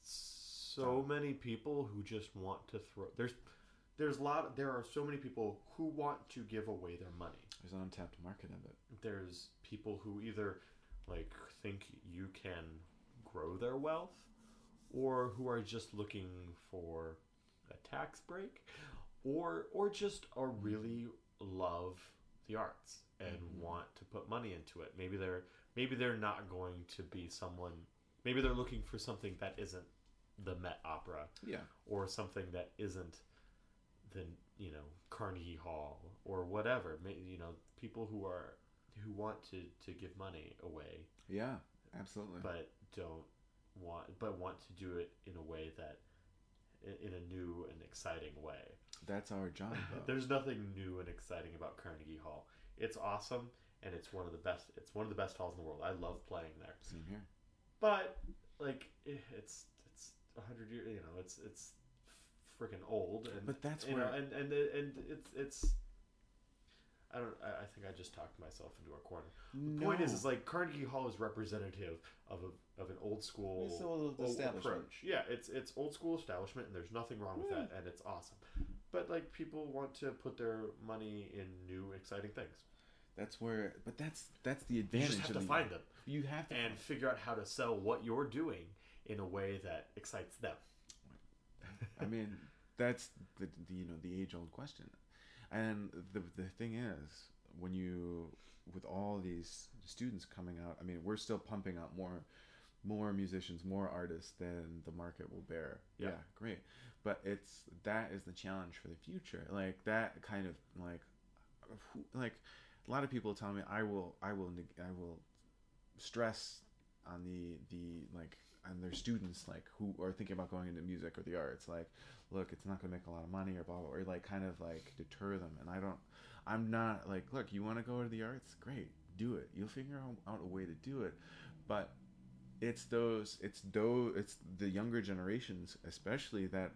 so many people who just want to throw. There's there's a lot. There are so many people who want to give away their money. There's an untapped market of it. There's people who either like think you can grow their wealth, or who are just looking for a tax break, or or just are really love the arts and Mm-hmm. want to put money into it. Maybe they're maybe they're not going to be someone. Maybe they're looking for something that isn't the Met Opera, Yeah. or something that isn't the you know Carnegie Hall or whatever. May- You know, people who are who want to, to give money away, Yeah. Absolutely. but don't want but want to do it in a way that in a new and exciting way. That's our job, though. There's nothing new and exciting about Carnegie Hall. It's awesome, and it's one of the best. It's one of the best halls in the world. I love playing there. Same here. But like, eh, it's it's a hundred years. You know, it's it's freaking old. And But that's you where- know, and and and it's it's. I don't. I I think I just talked myself into a corner. The point is, is like Carnegie Hall is representative of a of an old school It's the old old establishment. approach. Yeah, it's it's old school establishment, and there's nothing wrong with Yeah. that, and it's awesome. But like, people want to put their money in new, exciting things. That's where, but that's that's the You advantage. just have of to the- find them You have to and figure out how to sell what you're doing in a way that excites them. I mean, that's the, the you know the age old question, and the the thing is, when you with all these students coming out, I mean, we're still pumping out more more musicians, more artists than the market will bear. Yeah. Yeah, great, but it's that is the challenge for the future. Like that kind of like who, like a lot of people tell me I will I will neg- I will stress on the the like on their students like who are thinking about going into music or the arts, like, look, it's not going to make a lot of money or blah blah, or like kind of like deter them. And I don't, I'm not like, look, you want to go to the arts, great, do it. You'll figure out a way to do it. But it's those, it's those, it's the younger generations especially that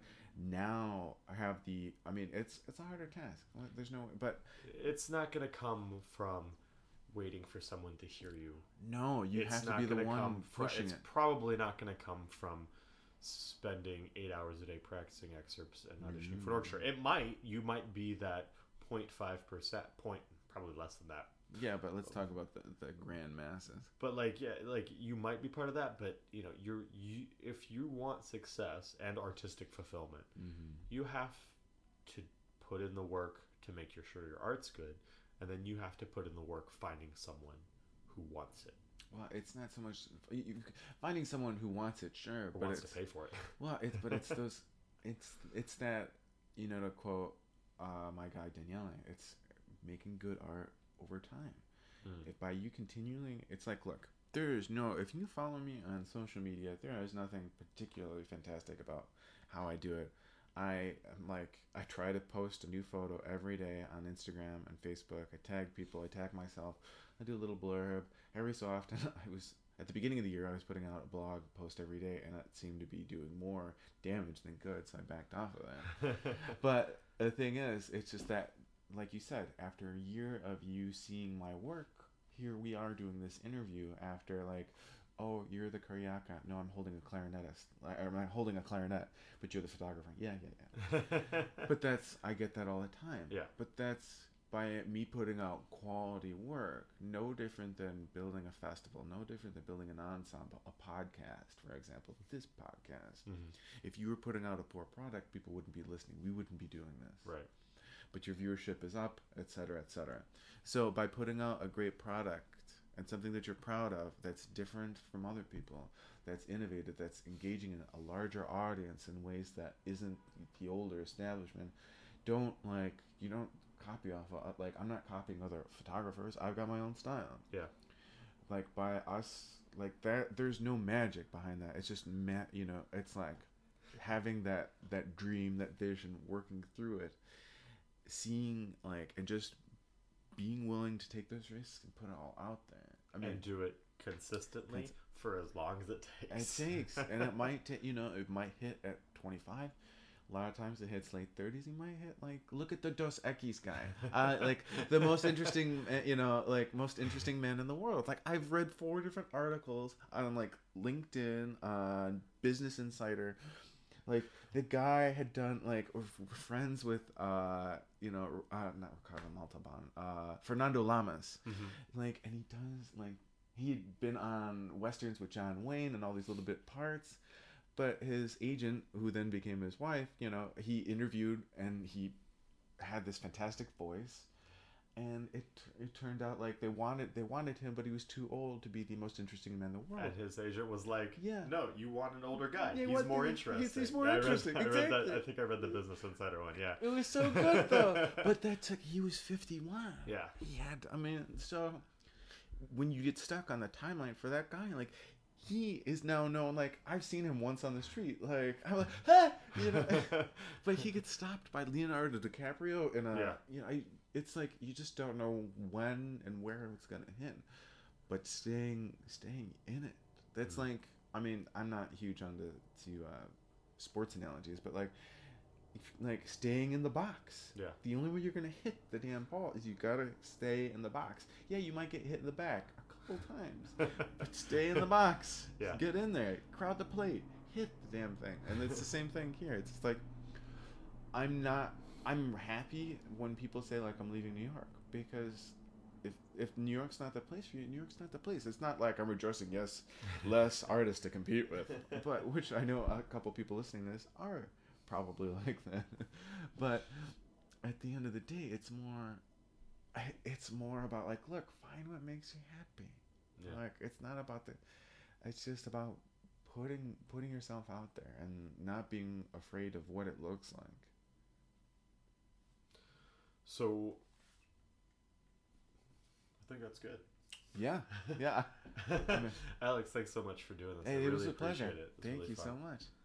now have the. I mean, it's it's a harder task. Like, there's no, but It's not going to come from waiting for someone to hear you. no, you It's have to not be the gonna one come fr- pushing it's it. probably not going to come from spending eight hours a day practicing excerpts and auditioning for an Mm. orchestra. It might. You might be that zero point five percent, point, probably less than that. Yeah, but let's talk about the, the grand masses. But like, yeah, like you might be part of that. But you know, you're you if you want success and artistic fulfillment, Mm-hmm. you have to put in the work to make your sure your art's good, and then you have to put in the work finding someone who wants it Well, it's not so much you, you, finding someone who wants it, sure, or but wants it's to pay for it. well, it's but it's those, it's it's that you know to quote uh, my guy Daniele, it's making good art over time. Mm. If by you continuing, it's like, look, there is no. If you follow me on social media, there is nothing particularly fantastic about how I do it. I am like I try to post a new photo every day on Instagram and Facebook. I tag people, I tag myself. I do a little blurb every so often. I was at the beginning of the year, I was putting out a blog post every day, and it seemed to be doing more damage than good, so I backed off of that. But the thing is, it's just that, like you said, after a year of you seeing my work, here we are doing this interview after like, oh, you're the Karyaka. No, I'm holding a clarinetist. Like, I'm not holding a clarinet, but you're the photographer. Yeah, yeah, yeah. But that's, I get that all the time. Yeah. But that's by me putting out quality work, no different than building a festival, no different than building an ensemble, a podcast, for example, this podcast. Mhm. If you were putting out a poor product, people wouldn't be listening. We wouldn't be doing this. Right. But your viewership is up, et cetera, et cetera. So by putting out a great product and something that you're proud of, that's different from other people, that's innovative, that's engaging in a larger audience in ways that isn't the older establishment, don't like, you don't copy off of, like, I'm not copying other photographers. I've got my own style. Yeah. Like by us, like that, there's no magic behind that. It's just, ma- you know, it's like having that, that dream, that vision, working through it, seeing like, and just being willing to take those risks and put it all out there. I mean, and do it consistently Cons- for as long as it takes. it takes, and it might, t- you know, it might hit at twenty-five. A lot of times it hits late thirties. You might hit like, look at the Dos Equis guy, uh, like the most interesting, uh, you know, like most interesting man in the world. Like I've read four different articles on like LinkedIn, on Business Insider. Like the guy had done like f- friends with, uh, you know, uh, not Ricardo Montalban, uh, Fernando Lamas, Mm-hmm. like, and he does like he had been on westerns with John Wayne and all these little bit parts. But his agent, who then became his wife, you know, he interviewed and he had this fantastic voice, and it it turned out like they wanted they wanted him, but he was too old to be the most interesting man in the world. And his agent was like, Yeah. no, you want an older guy. Yeah, he's what- more he's- interesting. he's more Yeah, I read- interesting, I read, that. exactly. I think I read the Business Insider one. Yeah. It was so good though. But that took he was fifty-one. Yeah. He had I mean, so when you get stuck on the timeline for that guy, like he is now known, like I've seen him once on the street, like I'm like, ah! you know, but he gets stopped by Leonardo DiCaprio in a, Yeah. you know, I, it's like you just don't know when and where it's gonna hit, but staying staying in it, that's Mhm. like, I mean, I'm not huge on the to uh, sports analogies, but like, if, like staying in the box. Yeah. The only way you're gonna hit the damn ball is you gotta stay in the box. Yeah, you might get hit in the back a couple times, but stay in the box. Yeah. Get in there. Crowd the plate. Hit the damn thing. And it's the same thing here. It's just like I'm not. I'm happy when people say like I'm leaving New York, because if if New York's not the place for you, New York's not the place. It's not like I'm rejoicing. Yes, less artists to compete with, but which I know a couple people listening to this are probably like that. But at the end of the day, it's more. I- It's more about like, look, find what makes you happy. Yeah. Like it's not about the. It's just about putting putting yourself out there and not being afraid of what it looks like. So I think that's good. Yeah, yeah. Alex, thanks so much for doing this. I Hey, really it was a appreciate pleasure. it. It was Thank really you fun. so much.